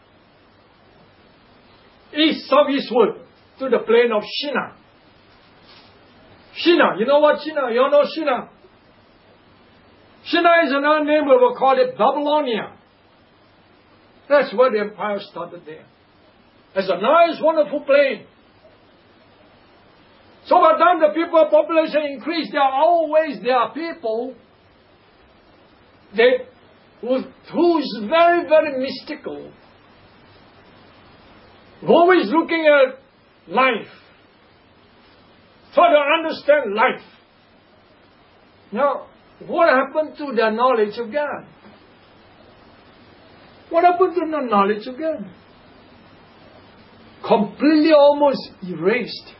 east, southeastward, to the plain of Shinar. Shinar, you know what Shinar? You all know Shinar? Shinar is another name, we will call it Babylonia. That's where the empire started there. It's a nice, wonderful plain. So by the time the people population increased, there are always there are people that who, who is very, very mystical. Always looking at life. Try to understand life. Now, what happened to their knowledge of God? What happened to the knowledge of God? Completely almost erased.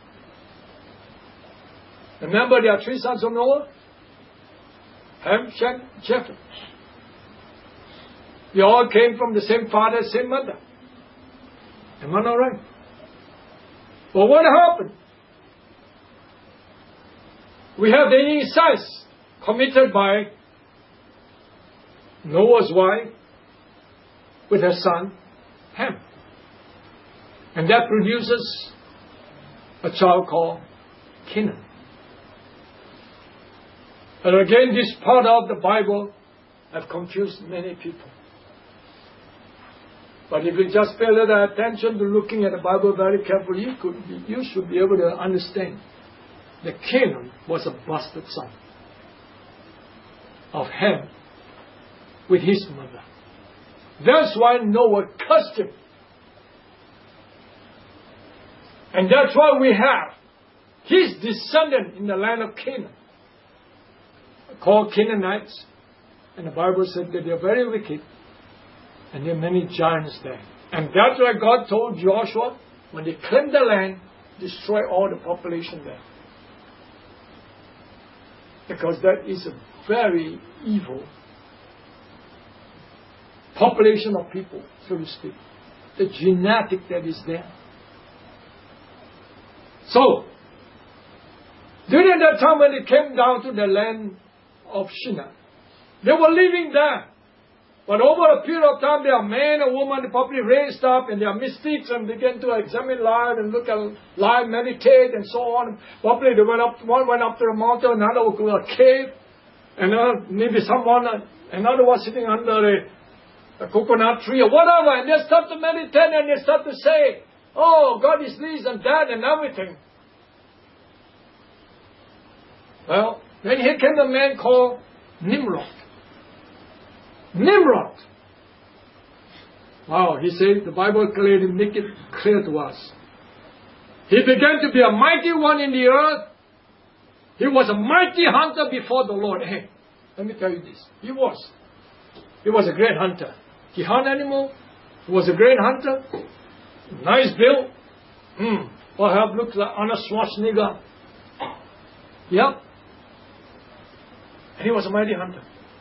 Remember there are three sons of Noah? Ham, Shem, Japheth. We all came from the same father, same mother. Am I not right? But what happened? We have the incest committed by Noah's wife with her son, Ham. And that produces a child called Canaan. And again, this part of the Bible have confused many people. But if you just pay a little attention to looking at the Bible very carefully, you, could be, you should be able to understand that Canaan was a bastard son of Ham with his mother. That's why Noah cursed him. And that's why we have his descendant in the land of Canaan, called Canaanites. And the Bible said that they are very wicked, and there are many giants there. And that's why God told Joshua, when they claim the land, destroy all the population there. Because that is a very evil population of people, so to speak. The genetic that is there. So, during that time when they came down to the land of Shinar, they were living there. But over a period of time, their man and woman, they probably raised up and they are mystics and began to examine life and look at life, meditate and so on. Probably they went up, one went up to a mountain, another was to a cave, and uh, maybe someone, uh, another was sitting under a, a coconut tree or whatever, and they start to meditate and they start to say, oh, God is this and that and everything. Well, then here came a man called Nimrod. Nimrod. Wow, he said, the Bible clearly make it clear to us. He began to be a mighty one in the earth. He was a mighty hunter before the Lord. Hey, let me tell you this. He was. He was a great hunter. He hunted animals. He was a great hunter. Nice build. Hmm. Perhaps looks like Arnold Schwarzenegger. Yep. And he was a mighty hunter.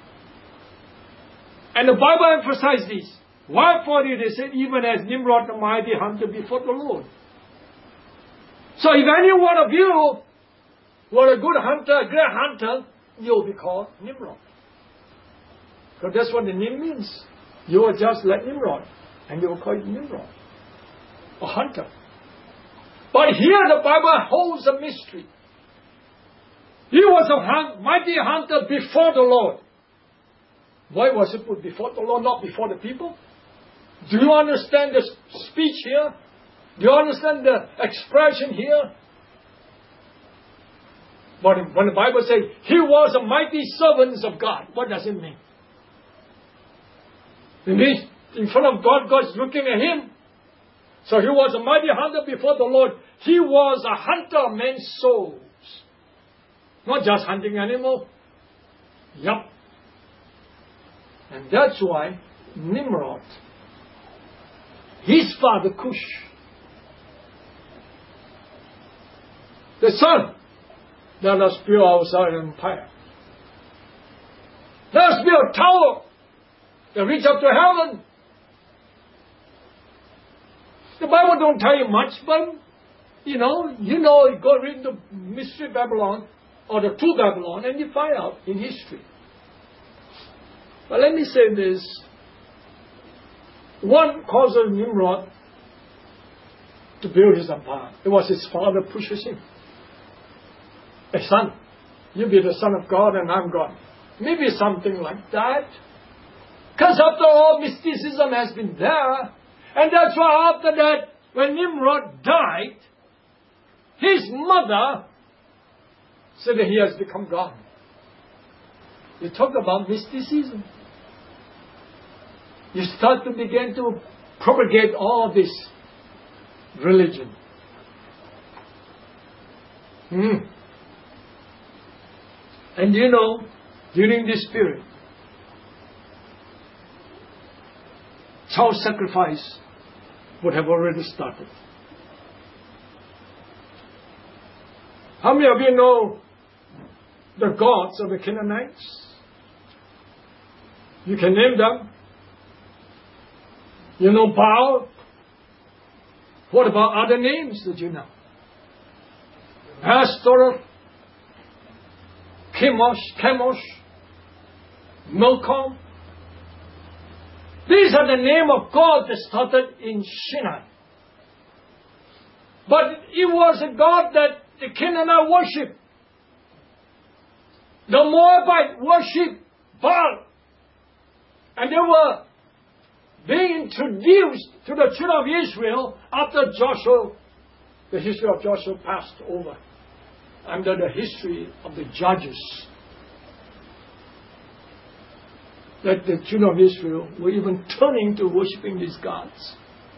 And the Bible emphasized this. Why for it? They said, even as Nimrod, the mighty hunter before the Lord. So if any one of you were a good hunter, a great hunter, you'll be called Nimrod. Because that's what the name means. You are just like Nimrod. And you will call it Nimrod. A hunter. But here the Bible holds a mystery. He was a hunt, mighty hunter before the Lord. Why was it put before the Lord, not before the people? Do you understand the speech here? Do you understand the expression here? But when the Bible says, he was a mighty servant of God, what does it mean? It means in front of God, God's looking at him. So he was a mighty hunter before the Lord. He was a hunter of men's souls. Not just hunting animals. Yup. And that's why Nimrod, his father Cush, the son, let us build ourselves an empire. Let us build a tower that reach up to heaven. The Bible don't tell you much, but you know, you know, you go read the Mystery Babylon or the True Babylon, and you find out in history. But let me say this. One causes Nimrod to build his empire. It was his father pushes him. A son, you be the son of God and I'm God. Maybe something like that. Because after all, mysticism has been there. And that's why after that, when Nimrod died, his mother said that he has become God. You talk about mysticism. You start to begin to propagate all this religion. Hmm. And you know, during this period, child sacrifice would have already started. How many of you know the gods of the Canaanites? You can name them. You know Baal? What about other names that you know? Ashtoreth, Chemosh, Chemosh, Milcom. These are the name of God that started in Shinar. But it was a God that the Canaanite worshipped. The Moabite worshipped Baal. And they were being introduced to the children of Israel after Joshua, the history of Joshua passed over under the history of the judges. That the children of Israel were even turning to worshipping these gods.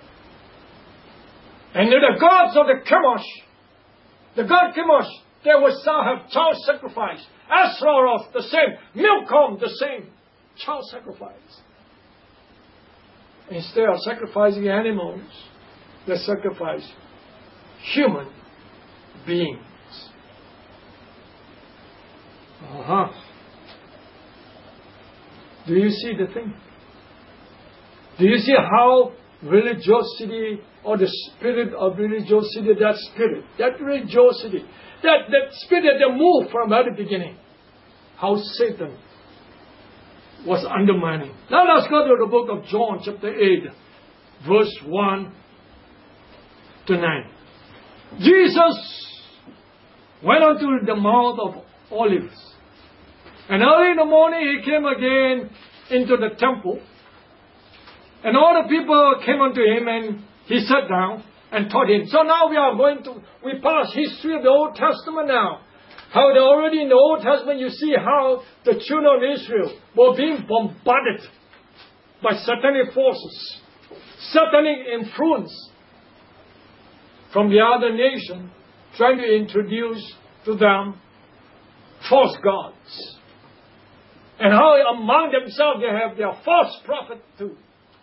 And the gods of the Chemosh, the god Chemosh, they would still have child sacrifice. Ashtaroth, the same. Milcom, the same. Child sacrifice. Instead of sacrificing animals, they sacrifice human beings. Uh-huh. Do you see the thing? Do you see how religiosity or the spirit of religiosity, that spirit, that religiosity, that, that spirit that moved from the very beginning, how Satan was undermining. Now let's go to the book of John chapter eight, verse one to nine. Jesus went unto the Mount of Olives. And early in the morning he came again into the temple. And all the people came unto him and he sat down and taught him. So now we are going to, we pass history of the Old Testament now. How they already in the Old Testament you see how the children of Israel were being bombarded by satanic forces, satanic influence from the other nation, trying to introduce to them false gods. And how among themselves they have their false prophet too.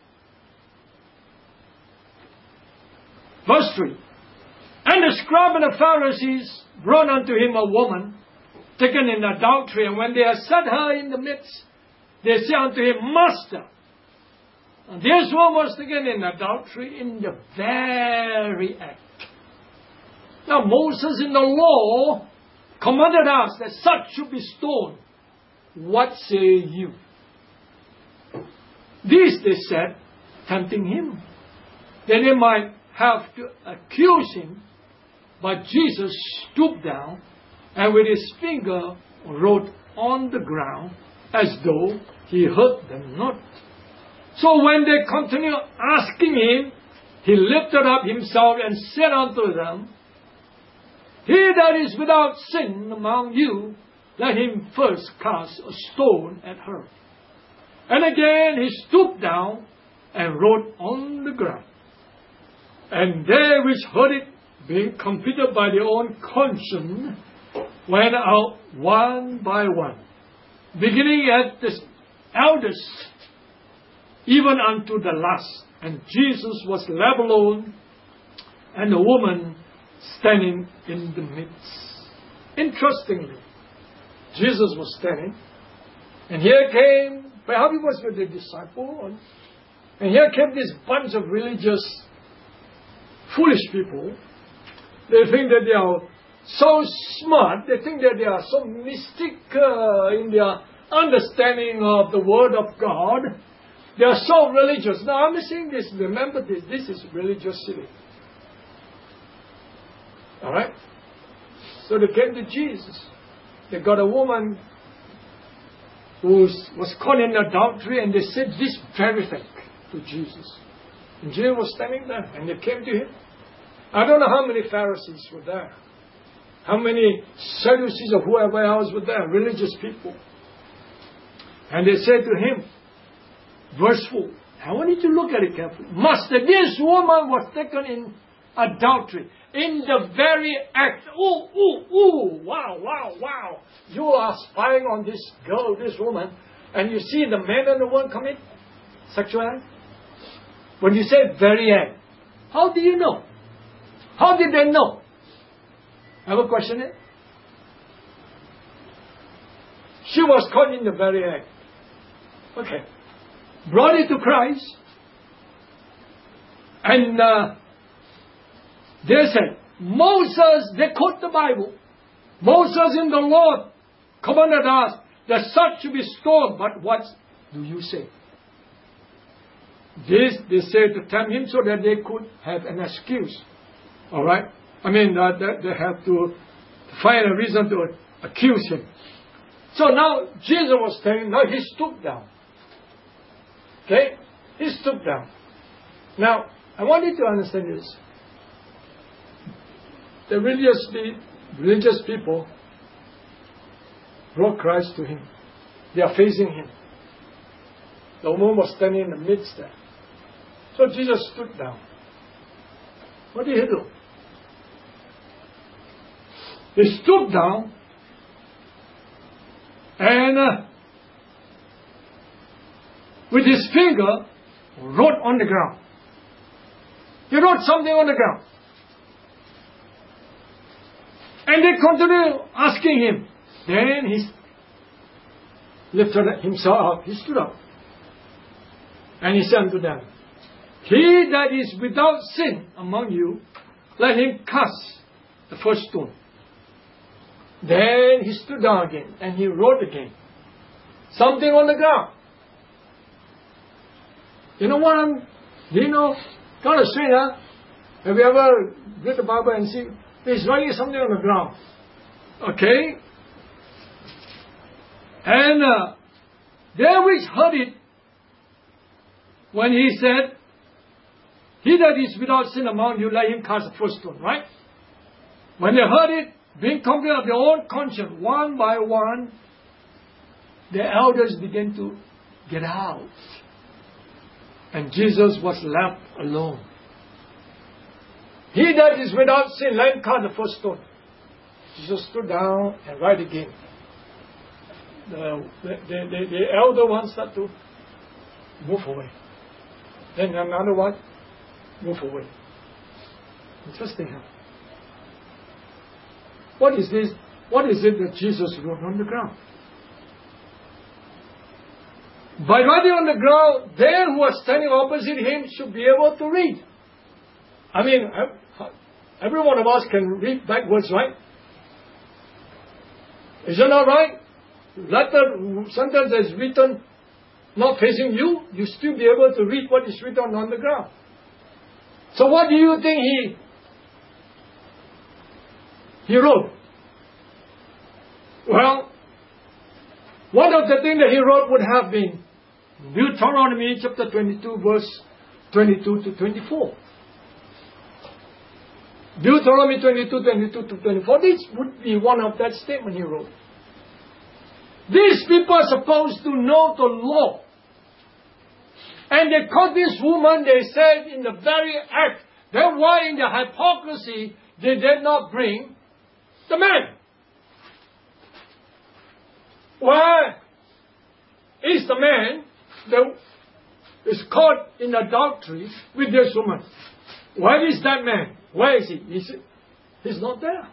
Verse three. And the scribe and the Pharisees brought unto him a woman taken in adultery, and when they had set her in the midst, they said unto him, Master, and this woman was taken in adultery in the very act. Now Moses in the law commanded us that such should be stoned. What say you? This they said, tempting him, that they might have to accuse him. But Jesus stooped down and with his finger wrote on the ground as though he hurt them not. So when they continued asking him, he lifted up himself and said unto them, He that is without sin among you, let him first cast a stone at her. And again he stooped down and wrote on the ground. And they which heard it, being comforted by their own conscience, went out one by one, beginning at the eldest, even unto the last. And Jesus was left alone, and the woman standing in the midst. Interestingly, Jesus was standing, and here came, perhaps he was with the disciple, and here came this bunch of religious, foolish people. They think that they are so smart, they think that they are so mystic uh, in their understanding of the Word of God. They are so religious. Now I'm saying this, remember this, this is religiosity. Alright? So they came to Jesus. They got a woman who was caught in adultery, and they said this very thing to Jesus. And Jesus was standing there, and they came to him. I don't know how many Pharisees were there. How many Sadducees or whoever else were there, religious people. And they said to him, verse four, I want you to look at it carefully. Master, this woman was taken in adultery, in the very act. Ooh, ooh, ooh, wow, wow, wow. You are spying on this girl, this woman, and you see the man and the woman commit sexual act. When you say very act, how do you know? How did they know? Ever question it? She was caught in the very act. Okay. Brought it to Christ. And uh, they said, Moses, they quote the Bible. Moses in the Lord commanded us that such should be stoned. But what do you say? This they said to tempt him so that they could have an excuse. All right? I mean, uh, they, they have to find a reason to accuse him. So now Jesus was telling, now he stooped down. Okay? He stooped down. Now, I want you to understand this. The religious, religious people brought Christ to him. They are facing him. The woman was standing in the midst there. So Jesus stood down. What did he do? He stood down and uh, with his finger wrote on the ground. He wrote something on the ground. And they continued asking him. Then he lifted himself up. He stood up. And he said unto them, He that is without sin among you, let him cast the first stone. Then he stood down again and he wrote again. Something on the ground. You know what I'm, you know, kind of strange, huh? Have you ever read the Bible and see, he's writing something on the ground. Okay? And uh, they which heard it, when he said, He that is without sin among you, let him cast the first stone, right? When they heard it, being convinced of their own conscience, one by one, the elders began to get out. And Jesus was left alone. He that is without sin, let him cast the first stone. Jesus stood down and write again. The, the, the, the, the elder one started to move away. Then another one, move away. Interesting, huh? What is this? What is it that Jesus wrote on the ground? By writing on the ground, they who are standing opposite him should be able to read. I mean, every one of us can read backwards, right? Is that not right? Letter, sentence is written not facing you, you still be able to read what is written on the ground. So what do you think he he wrote? Well, one of the things that he wrote would have been Deuteronomy chapter twenty-two, verse twenty-two to twenty-four. Deuteronomy twenty-two, twenty-two to twenty-four. This would be one of that statement he wrote. These people are supposed to know the law. And they caught this woman, they said, in the very act. Then why in the hypocrisy they did not bring the man? Why is the man that is caught in adultery with this woman? Where is that man? Where is he? He's, he's not there.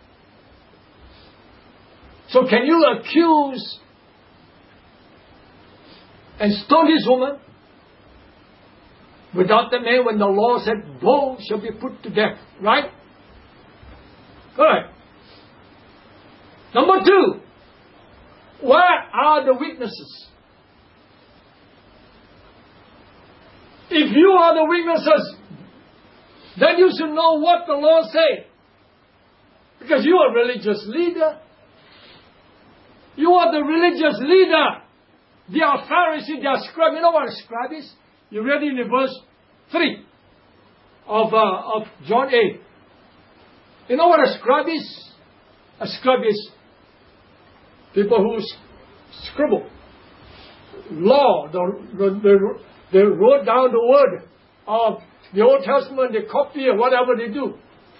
So can you accuse and stone this woman without the man when the law said both shall be put to death? Right? Correct. Number two, where are the witnesses? If you are the witnesses, then you should know what the law says. Because you are a religious leader. You are the religious leader. They are Pharisees, they are scribes. You know what a scribe is? You read it in verse three of, uh, of John eight. You know what a scribe is? A scribe is people who scribble. Law, the, the, the, they wrote down the word of the Old Testament, they copy or whatever they do.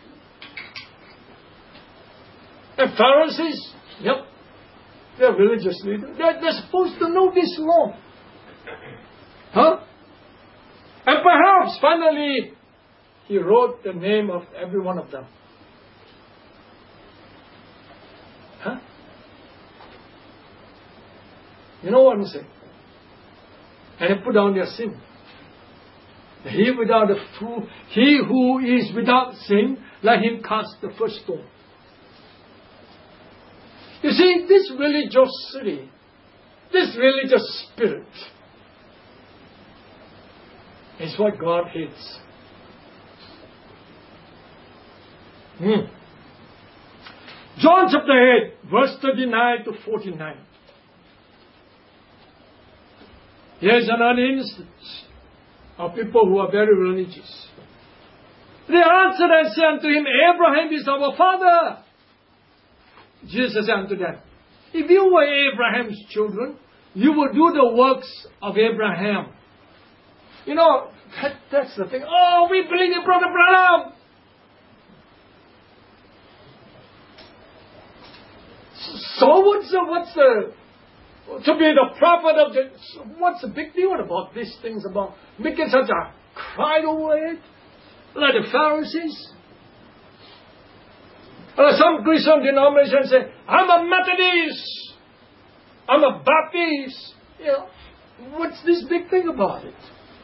And Pharisees, yep, they're religious leaders. They're, they're supposed to know this law. Huh? And perhaps finally, he wrote the name of every one of them. Huh? You know what I'm saying? And he put down their sin. He without a fool, he who is without sin, let him cast the first stone. You see, this religiosity, this religious spirit, is what God hates. Hmm. John chapter eight, verse thirty-nine to forty-nine. Here's another instance of people who are very religious. They answered and said unto him, Abraham is our father. Jesus said unto them, if you were Abraham's children, you would do the works of Abraham. You know, that, that's the thing. Oh, we believe in Brother Branham. So what's the, what's the, to be the prophet of the, what's the big deal about these things, about making such a cry over it? Like the Pharisees. Uh, some Christian denominations say, I'm a Methodist, I'm a Baptist. You know, what's this big thing about it?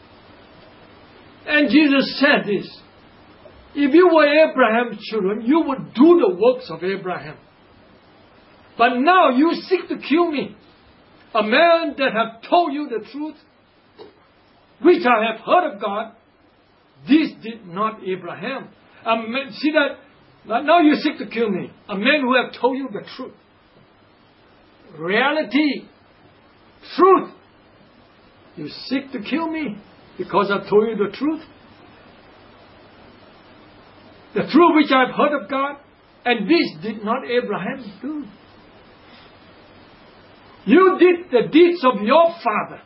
And Jesus said this, if you were Abraham's children, you would do the works of Abraham. But now you seek to kill me, a man that have told you the truth, which I have heard of God. This did not Abraham. A man, see that? Now you seek to kill me, a man who have told you the truth. Reality, truth. You seek to kill me because I've told you the truth. The truth which I've heard of God, and this did not Abraham do. You did the deeds of your father.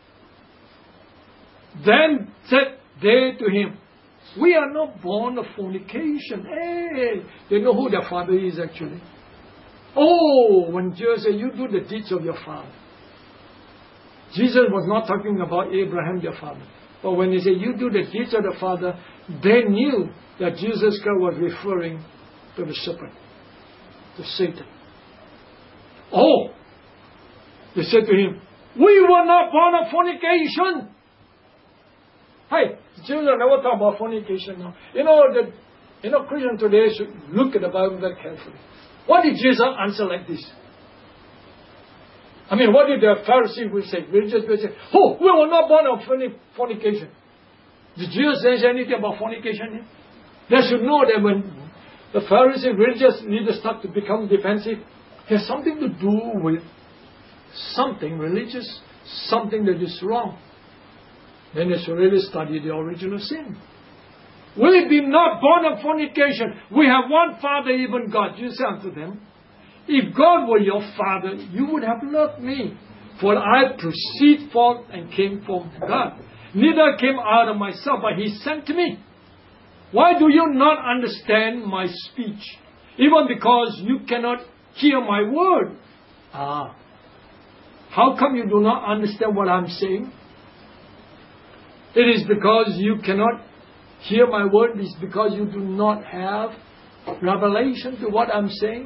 Then said they to him, we are not born of fornication. Hey, they know who their father is actually. Oh, when Jesus said, you do the deeds of your father. Jesus was not talking about Abraham, their father. But when he said, you do the deeds of the father, they knew that Jesus Christ was referring to the serpent, to Satan. Oh, they said to him, we were not born of fornication. Hey, children never talk about fornication now. You know, the, you know, Christians today should look at the Bible very carefully. What did Jesus answer like this? I mean, what did the Pharisees will say? Religious will say, oh, we were not born of fornication. Did Jesus say anything about fornication? They should know that when the Pharisees, religious leaders start to become defensive, it has something to do with something religious, something that is wrong. Then they should really study the origin of sin. We be not born of fornication. We have one Father, even God. You say unto them, if God were your Father, you would have loved me. For I proceed forth and came from God. Neither came out of myself, but He sent me. Why do you not understand my speech? Even because you cannot hear my word. Ah. How come you do not understand what I'm saying? It is because you cannot hear my word. It is because you do not have revelation to what I'm saying.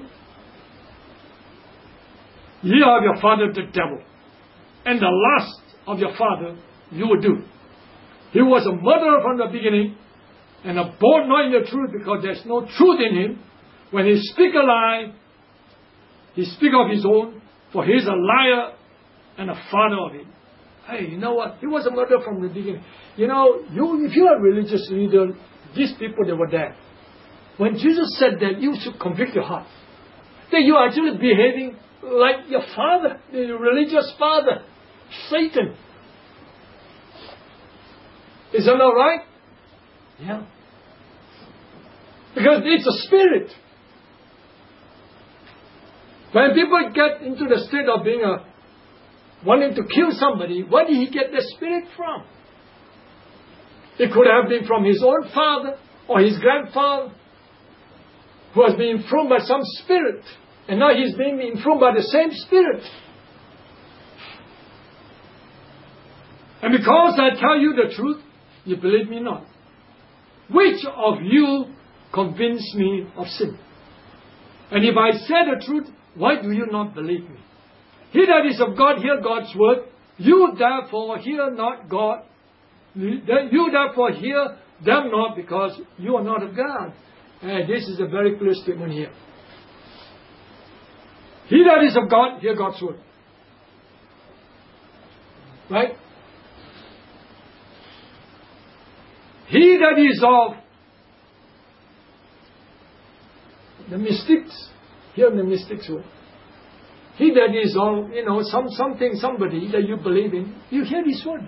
Ye are of your father the devil, and the lust of your father you will do. He was a murderer from the beginning, and abode not in the truth, because there's no truth in him. When he speak a lie, he speak of his own, for he is a liar and a father of it. Hey, you know what? He was a murderer from the beginning. You know, you if you're a religious leader, these people, they were there. When Jesus said that, you should convict your heart. That you are actually behaving like your father, the religious father, Satan. Is that not right? Yeah. Because it's a spirit. When people get into the state of being a wanting to kill somebody, where did he get the spirit from? It could have been from his own father or his grandfather, who has been influenced by some spirit, and now he's being influenced by the same spirit. And because I tell you the truth, you believe me not. Which of you convince me of sin? And if I say the truth, why do you not believe me? He that is of God, hear God's word. You therefore hear not God, You therefore hear them not, because you are not of God. And this is a very clear statement here. He that is of God, hear God's word. Right? He that is of the mystics, hear the mystics word. He that is of, you know, some something, somebody that you believe in, you hear this word.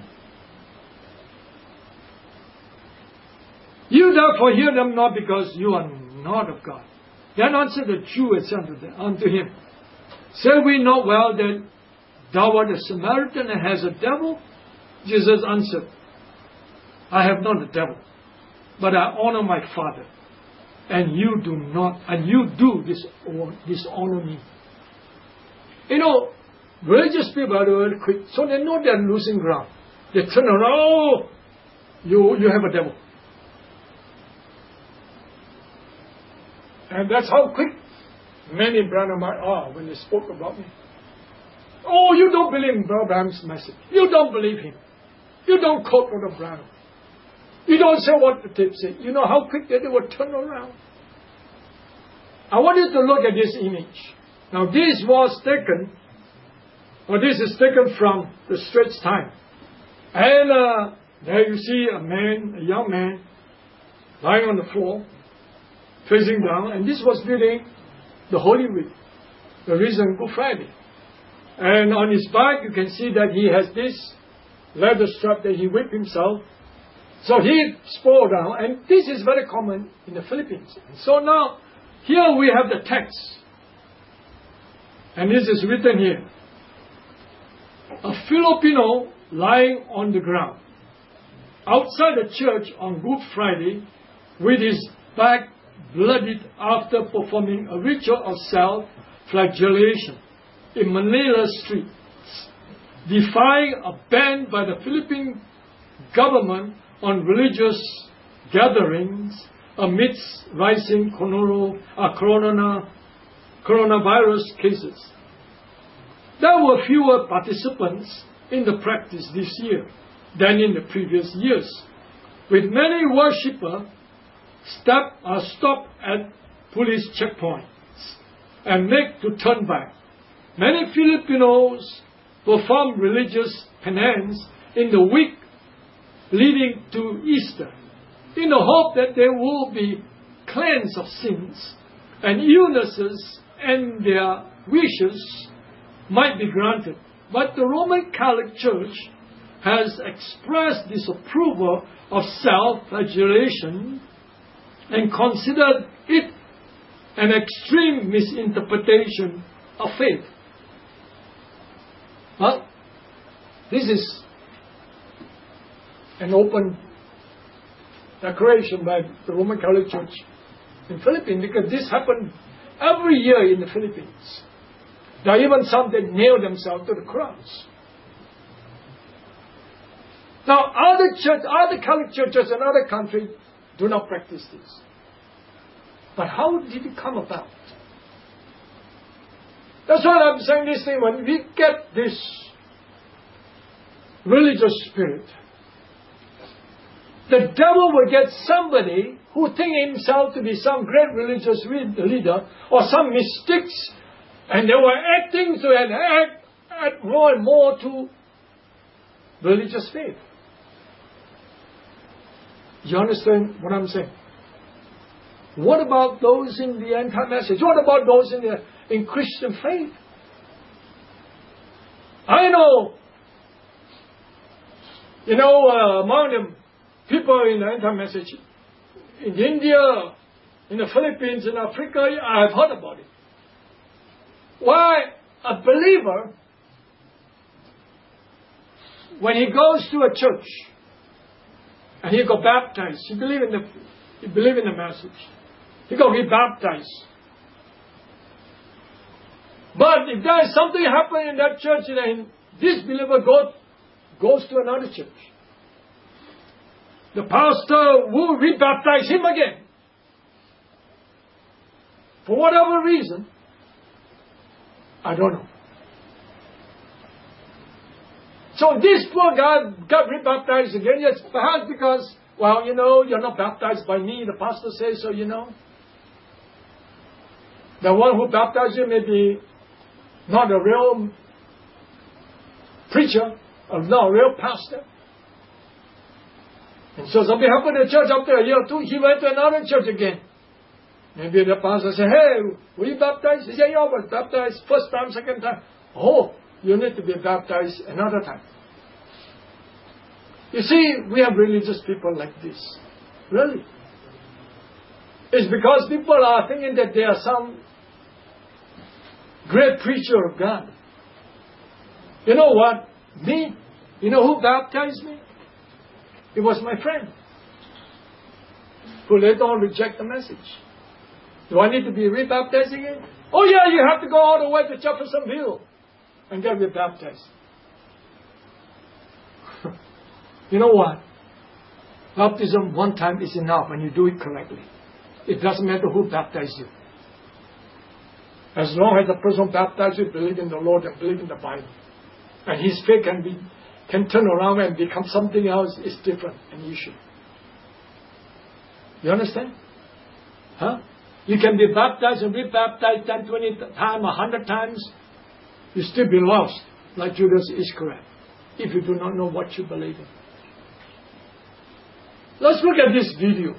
You therefore hear them not, because you are not of God. Then answered the Jew and said unto them- unto him, Say we not well that thou art a Samaritan and hast a devil? Jesus answered, I have not a devil, but I honor my Father, and you do not, and you do dis- dishonor me. You know, religious people are very quick, so they know they're losing ground. They turn around, oh, you, you have a devil. And that's how quick many Branhamite are when they spoke about me. Oh, you don't believe in Brother Branham's message. You don't believe him. You don't quote Brother Branham. You don't say what the tape said. You know how quick they will turn around. I want you to look at this image. Now this was taken, or this is taken from the Straits Times. And uh, there you see a man, a young man, lying on the floor, facing down, and this was during the Holy Week, the reason Good Friday. And on his back you can see that he has this leather strap that he whipped himself. So he sprawled down, and this is very common in the Philippines. So now, here we have the text. And this is written here. A Filipino lying on the ground outside the church on Good Friday with his back bloodied after performing a ritual of self-flagellation in Manila streets, defying a ban by the Philippine government on religious gatherings amidst rising corona, uh, corona, coronavirus cases. There were fewer participants in the practice this year than in the previous years, with many worshippers stop, uh, stop at police checkpoints and make to turn back. Many Filipinos perform religious penance in the week leading to Easter, in the hope that they will be cleansed of sins and illnesses, and their wishes might be granted. But the Roman Catholic Church has expressed disapproval of self-flagellation and considered it an extreme misinterpretation of faith. Well, this is an open declaration by the Roman Catholic Church in Philippines, because this happened every year in the Philippines. There are even some that nail themselves to the cross. Now, other church, other Catholic churches in other countries do not practice this. But how did it come about? That's why I'm saying this thing. When we get this religious spirit, the devil will get somebody who thinks himself to be some great religious leader or some mystics, and they were acting to and act, act more and more to religious faith. You understand what I'm saying? What about those in the anti-message? What about those in the in Christian faith? I know, you know, uh, among them, people in the anti-message, in India, in the Philippines, in Africa, I've heard about it. Why a believer, when he goes to a church and he got baptized, he believe in the he believe in the message, he got get baptized. But if there is something happen in that church, and this believer go, goes to another church, the pastor will rebaptize him again. For whatever reason, I don't know. So this poor guy got rebaptized again. Yes, perhaps because, well, you know, you're not baptized by me. The pastor says so, you know. The one who baptized you may be not a real preacher, or not a real pastor. And so something happened in the church after a year or two. He went to another church again. Maybe the pastor said, hey, were you baptized? He said, yeah, I was baptized first time, second time. Oh, you need to be baptized another time. You see, we have religious people like this. Really. It's because people are thinking that they are some great preacher of God. You know what? Me, you know who baptized me? It was my friend who later on rejected the message. Do I need to be rebaptized again? Oh yeah, you have to go all the way to Jeffersonville and get rebaptized. You know what? Baptism one time is enough when you do it correctly. It doesn't matter who baptized you. As long as the person baptized you believe in the Lord and believe in the Bible. And his faith can be can turn around and become something else, is different and you should. You understand? Huh? You can be baptized and rebaptized ten, twenty times, one hundred times. You still be lost, like Judas Iscariot, if you do not know what you believe in. Let's look at this video.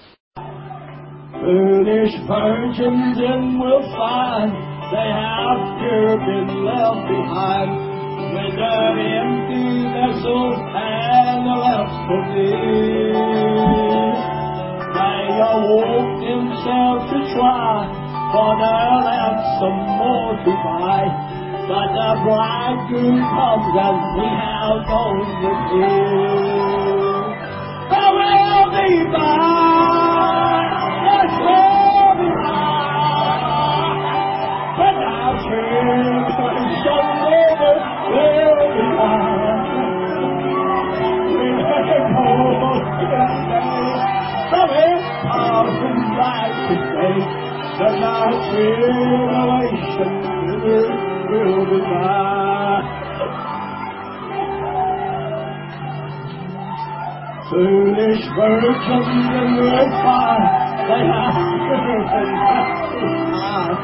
Foolish virgins in will find they have pure been left behind. With their empty vessels and the lamps for thee. They awoke themselves to try, for their lamps some more to buy. But the bridegroom comes and we have gone with him. There will be by, yes, will be by. But our tribulation over will be by. We may go today, but it's awesome right to say that our tribulation will be by. Foolish virgins in will find they have driven high.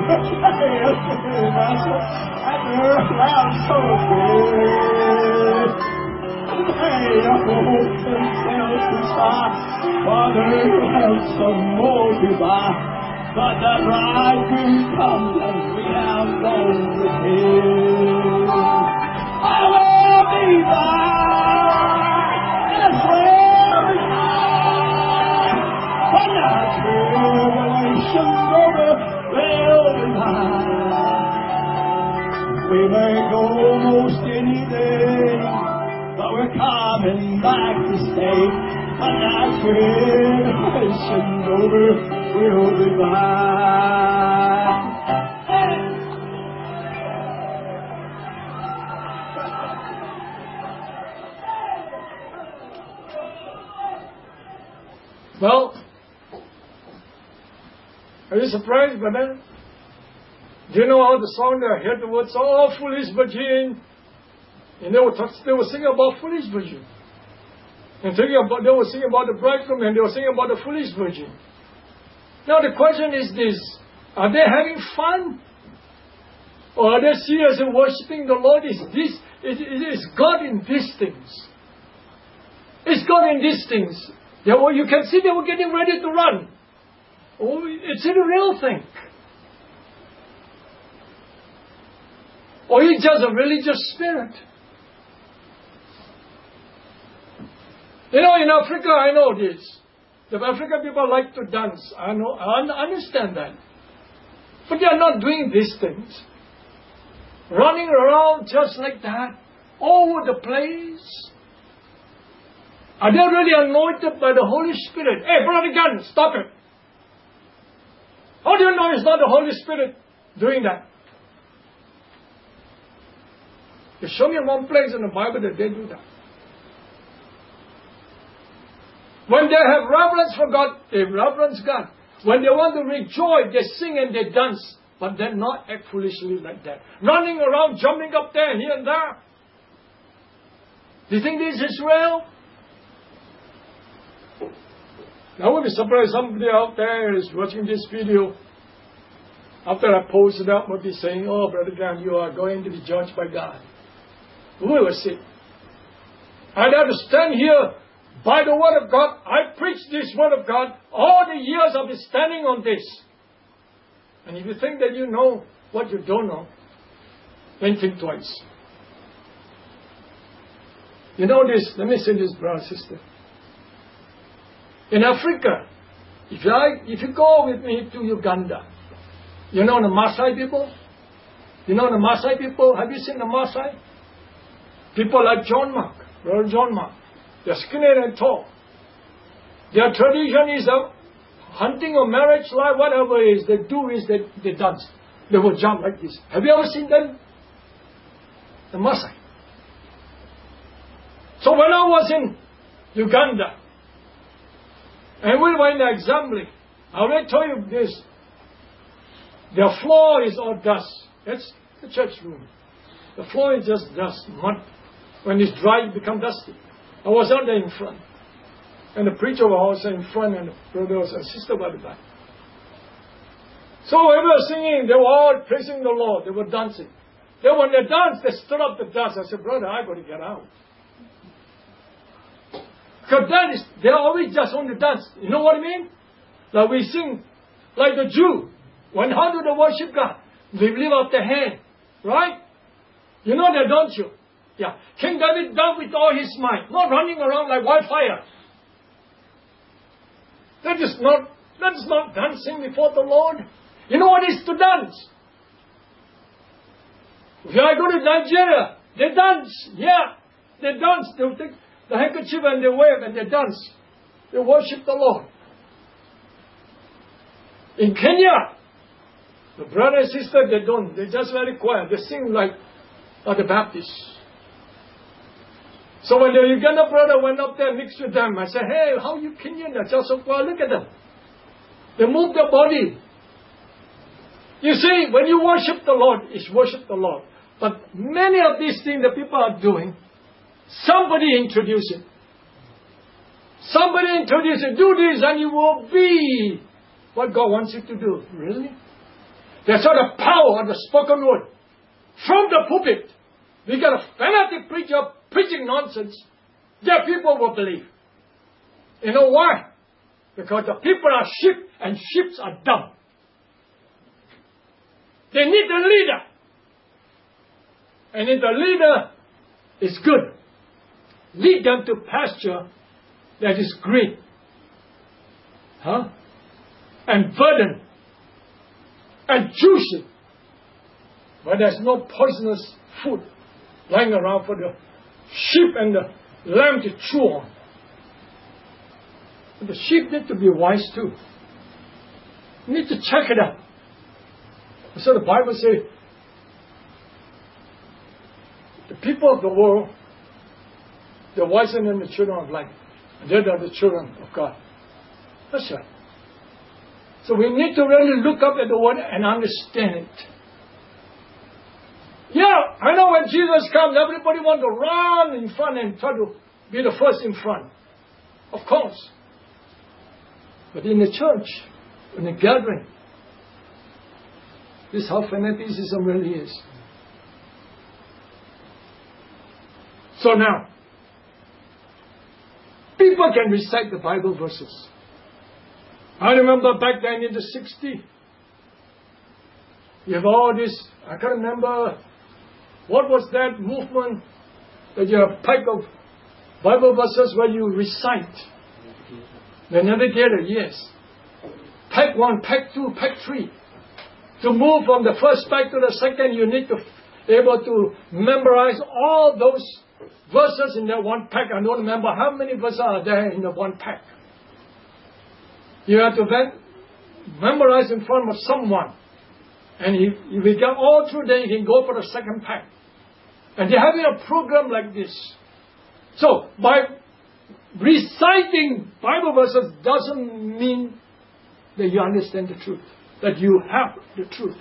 And their lamps so big. They hold themselves to side, for they have some more to buy. But the bridegroom comes and we have gone with him. I will be thine. Yes, will be thine. When our tribulation's over, will be thine. We may go most any day, but we're coming back to stay. When our tribulation's over, we'll be thine. Well, are you surprised by that? Do you know how the song they heard the words, oh, foolish virgin? And they were, talk, they were singing about foolish virgin. And thinking about, they were singing about the bridegroom and they were singing about the foolish virgin. Now the question is this, are they having fun? Or are they serious in worshipping the Lord? Is this, is, is God in these things? Is God in these things? They were, you can see they were getting ready to run. Oh, it's a real thing. Or it's just a religious spirit. You know, in Africa, I know this. The African people like to dance. I know, I understand that. But they are not doing these things. Running around just like that, all over the place. Are they really anointed by the Holy Spirit? Hey, Brother Gunn, stop it. How do you know it's not the Holy Spirit doing that? You show me one place in the Bible that they do that. When they have reverence for God, they reverence God. When they want to rejoice, they sing and they dance. But they're not act foolishly like that. Running around, jumping up there, here and there. Do you think this is real? I would be surprised somebody out there is watching this video. After I post it up, would be saying, "Oh, Brother Graham, you are going to be judged by God." Who will see? I'd have to stand here by the Word of God. I preach this Word of God all the years I've been standing on this. And if you think that you know what you don't know, then think twice. You know this, let me say this, brother and sister. In Africa, if I, if you go with me to Uganda, you know the Maasai people? You know the Maasai people? Have you seen the Maasai? People like John Mark, Brother John Mark. They're skinny and tall. Their tradition is a hunting or marriage life, whatever it is, they do is they, they dance. They will jump like this. Have you ever seen them? The Maasai. So when I was in Uganda, and we were in the assembly, I will tell you this. Their floor is all dust. That's the church room. The floor is just dust, mud. When it's dry, it becomes dusty. I was out there in front. And the preacher was also in front, and the brothers and sisters were at the back. So when we were singing, they were all praising the Lord. They were dancing. Then when they danced, they stirred up the dust. I said, "Brother, I got to get out." Because that is, they're always just on the dance. You know what I mean? Like we sing, like the Jew. When how do they worship God? They lift up their hand. Right? You know that, don't you? Yeah. King David danced with all his might. Not running around like wildfire. That is not, that is not dancing before the Lord. You know what is to dance? If I go to Nigeria, they dance. Yeah. They dance. They take the handkerchief and they wave and they dance. They worship the Lord. In Kenya, the brother and sister, they don't. They're just very quiet. They sing like, like the Baptists. So when the Uganda brother went up there and mixed with them, I said, "Hey, how you Kenyan? That's also quiet. Look at them. They move their body." You see, when you worship the Lord, it's worship the Lord. But many of these things that people are doing, somebody introduced it. Somebody introduced it. Do this and you will be what God wants you to do. Really? That's all the power of the spoken word. From the pulpit, we got a fanatic preacher preaching nonsense. That people will believe. You know why? Because the people are sheep and sheep are dumb. They need a leader. And if the leader is good, lead them to pasture that is green. Huh? And verdant. And juicy. But there's no poisonous food lying around for the sheep and the lamb to chew on. And the sheep need to be wise too. You need to check it out. So the Bible says, the people of the world, they're wiser than the children of light. And they are the children of God. That's right. So we need to really look up at the word and understand it. Yeah, I know when Jesus comes, everybody wants to run in front and try to be the first in front. Of course. But in the church, in the gathering, this is how fanaticism really is. So now, people can recite the Bible verses. I remember back then in the sixties, you have all this, I can't remember, what was that movement that you have a pack of Bible verses where you recite? The Navigator, yes. Pack one, pack two, pack three. To move from the first pack to the second, you need to be able to memorize all those verses in that one pack. I don't remember how many verses are there in the one pack. You have to then memorize in front of someone. And if, if you get all through, then you can go for the second pack. And they're having a program like this. So, by reciting Bible verses doesn't mean that you understand the truth. That you have the truth.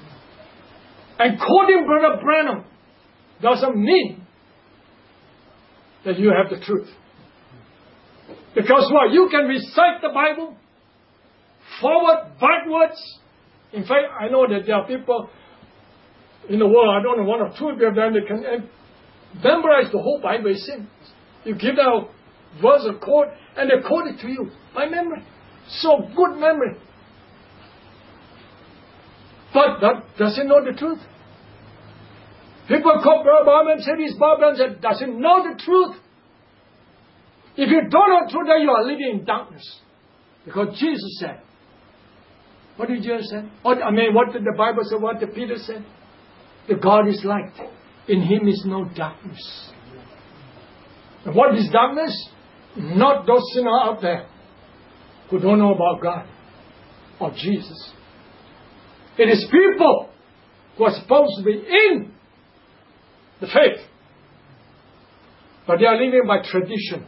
And quoting Brother Branham doesn't mean that you have the truth. Because what? You can recite the Bible forward, backwards. In fact, I know that there are people in the world, I don't know, one or two of them, they can memorize the whole Bible. You give them a verse or quote, and they quote it to you by memory. So good memory. But that doesn't know the truth. People quote Brother Branham and say this, Brother Branham said, doesn't know the truth. If you don't know the truth, then you are living in darkness. Because Jesus said, what did Jesus say? What, I mean, what did the Bible say? What did Peter say? The God is light. In Him is no darkness. And what is darkness? Not those sinners out there who don't know about God or Jesus. It is people who are supposed to be in the faith, but they are living by tradition.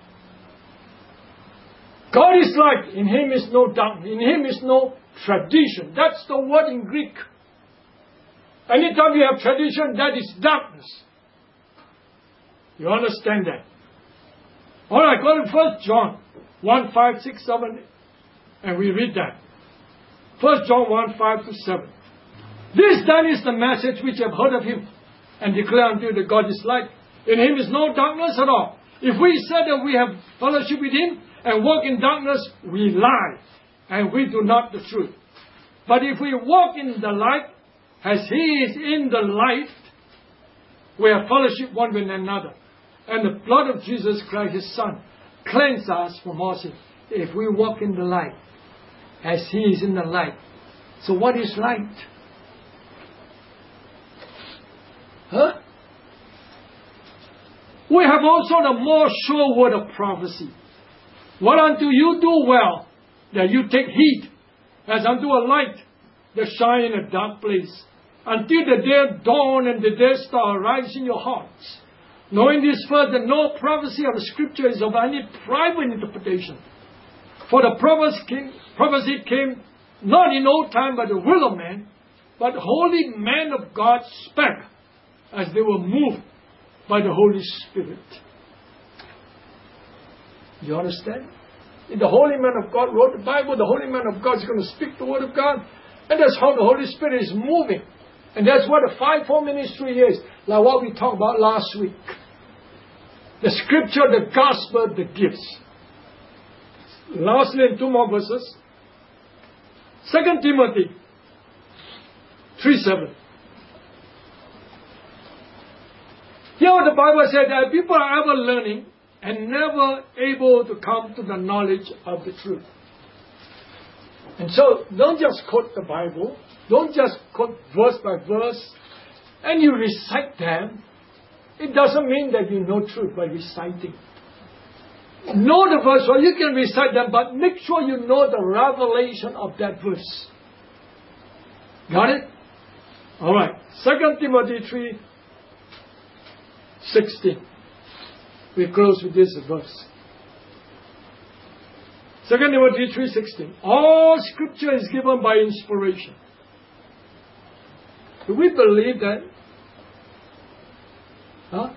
God is light. In Him is no darkness. In Him is no tradition. That's the word in Greek. Anytime you have tradition, that is darkness. You understand that? Alright, go to First John one, five, six, seven, and we read that. First John one, five to seven. This then is the message which you have heard of Him, and declare unto you that God is light. In Him is no darkness at all. If we say that we have fellowship with Him and walk in darkness, we lie, and we do not the truth. But if we walk in the light, as He is in the light, we have fellowship one with another. And the blood of Jesus Christ, His Son, cleanses us from all sin. If we walk in the light, as He is in the light. So what is light? Huh? We have also the more sure word of prophecy. What unto you do well, that you take heed, as unto a light that shine in a dark place, until the day dawn and the day star arise in your hearts. Knowing this first, that no prophecy of the Scripture is of any private interpretation. For the prophecy came, prophecy came not in old time by the will of man, but holy men of God spake, as they were moved by the Holy Spirit. You understand? If the holy man of God wrote the Bible, the holy man of God is going to speak the word of God, and that's how the Holy Spirit is moving. And that's what the fivefold ministry is, like what we talked about last week. The Scripture, the gospel, the gifts. Lastly, in two more verses. Second Timothy three seven. Here the Bible said that people are ever learning and never able to come to the knowledge of the truth. And so, don't just quote the Bible. Don't just quote verse by verse. And you recite them. It doesn't mean that you know truth by reciting. Know the verse, well, you can recite them, but make sure you know the revelation of that verse. Got it? Alright. Second Timothy three sixteen. We close with this verse. Second Timothy three sixteen. All Scripture is given by inspiration. Do we believe that? Huh?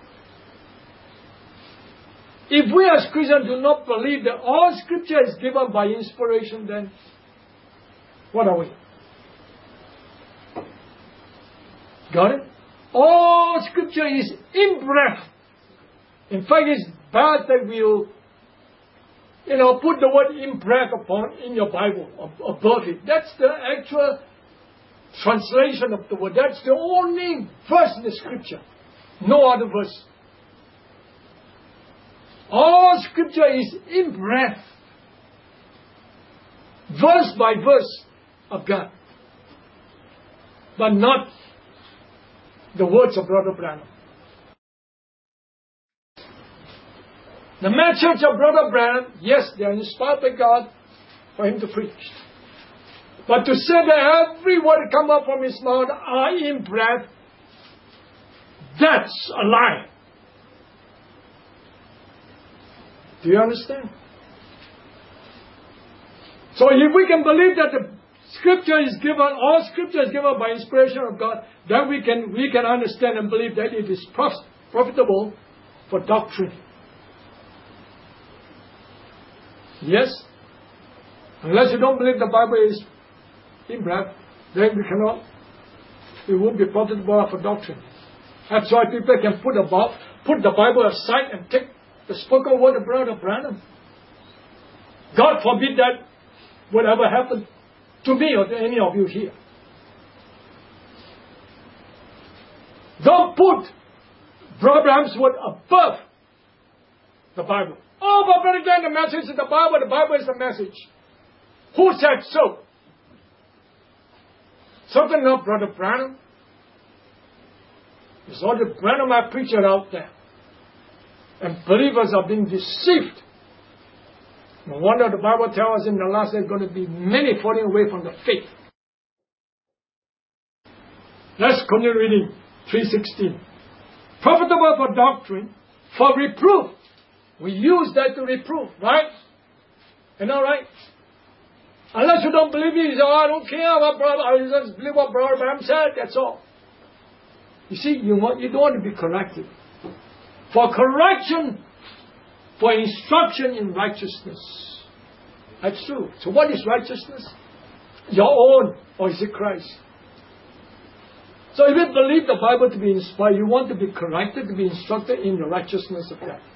If we as Christians do not believe that all Scripture is given by inspiration, then what are we? Got it? All Scripture is in breath. In fact, it's bad that we'll, you know, put the word in breath upon in your Bible above it. That's the actual translation of the word. That's the only verse in the Scripture. No other verse. All Scripture is in breath, verse by verse of God, but not the words of Brother Branham. The message of Brother Branham, yes, they are inspired by God for him to preach. But to say that every word that comes up from his mouth are in breath, that's a lie. Do you understand? So if we can believe that the Scripture is given, all Scripture is given by inspiration of God, then we can we can understand and believe that it is prof- profitable for doctrine. Yes. Unless you don't believe the Bible is inbred, then we cannot, it won't be profitable for doctrine. That's why people can put above, put the Bible aside and take the spoken word of Brother Branham. God forbid that would ever happen to me or to any of you here. Don't put Brother Branham's word above the Bible. Oh, but Brother Glenn, the message is the Bible, the Bible is the message. Who said so? Something not Brother Branham. There's all the Branhamite preacher out there. And believers are being deceived. No wonder the Bible tells us in the last days there are going to be many falling away from the faith. Let's continue reading three sixteen. Profitable for doctrine, for reproof. We use that to reprove, right? You know, right? Unless you don't believe me, you say, oh, I don't care what brother, I just believe what Brother Branham said, that's all. You see, you want you don't want to be corrected. For correction, for instruction in righteousness. That's true. So what is righteousness? Your own, or is it Christ? So if you believe the Bible to be inspired, you want to be corrected, to be instructed in the righteousness of God.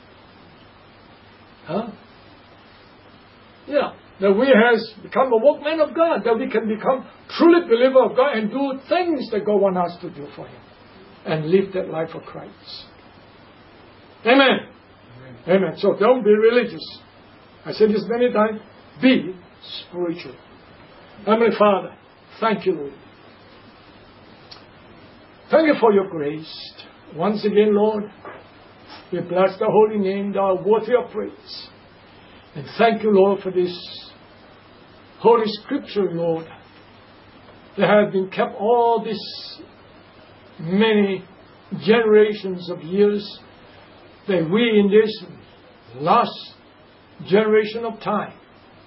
Huh? Yeah. That we has become a workman of God, that we can become truly believer of God and do things that God wants us to do for Him. And live that life for Christ. Amen. Amen. Amen. So don't be religious. I said this many times. Be spiritual. Heavenly Father, thank you, Lord. Thank you for your grace. Once again, Lord, we bless the holy name, thou art worthy of praise. And thank you, Lord, for this Holy Scripture, Lord, that have been kept all these many generations of years, that we in this last generation of time,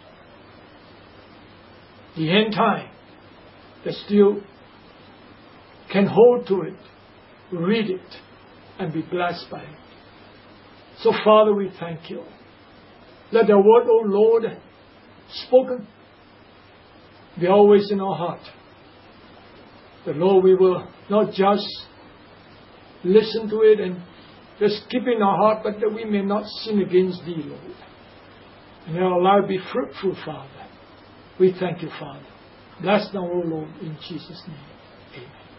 the end time, that still can hold to it, read it, and be blessed by it. So, Father, we thank you. Let the word, O Lord, spoken, be always in our heart. The Lord, we will not just listen to it and just keep it in our heart, but that we may not sin against Thee, Lord. And our life be fruitful, Father. We thank you, Father. Bless now, O Lord, in Jesus' name.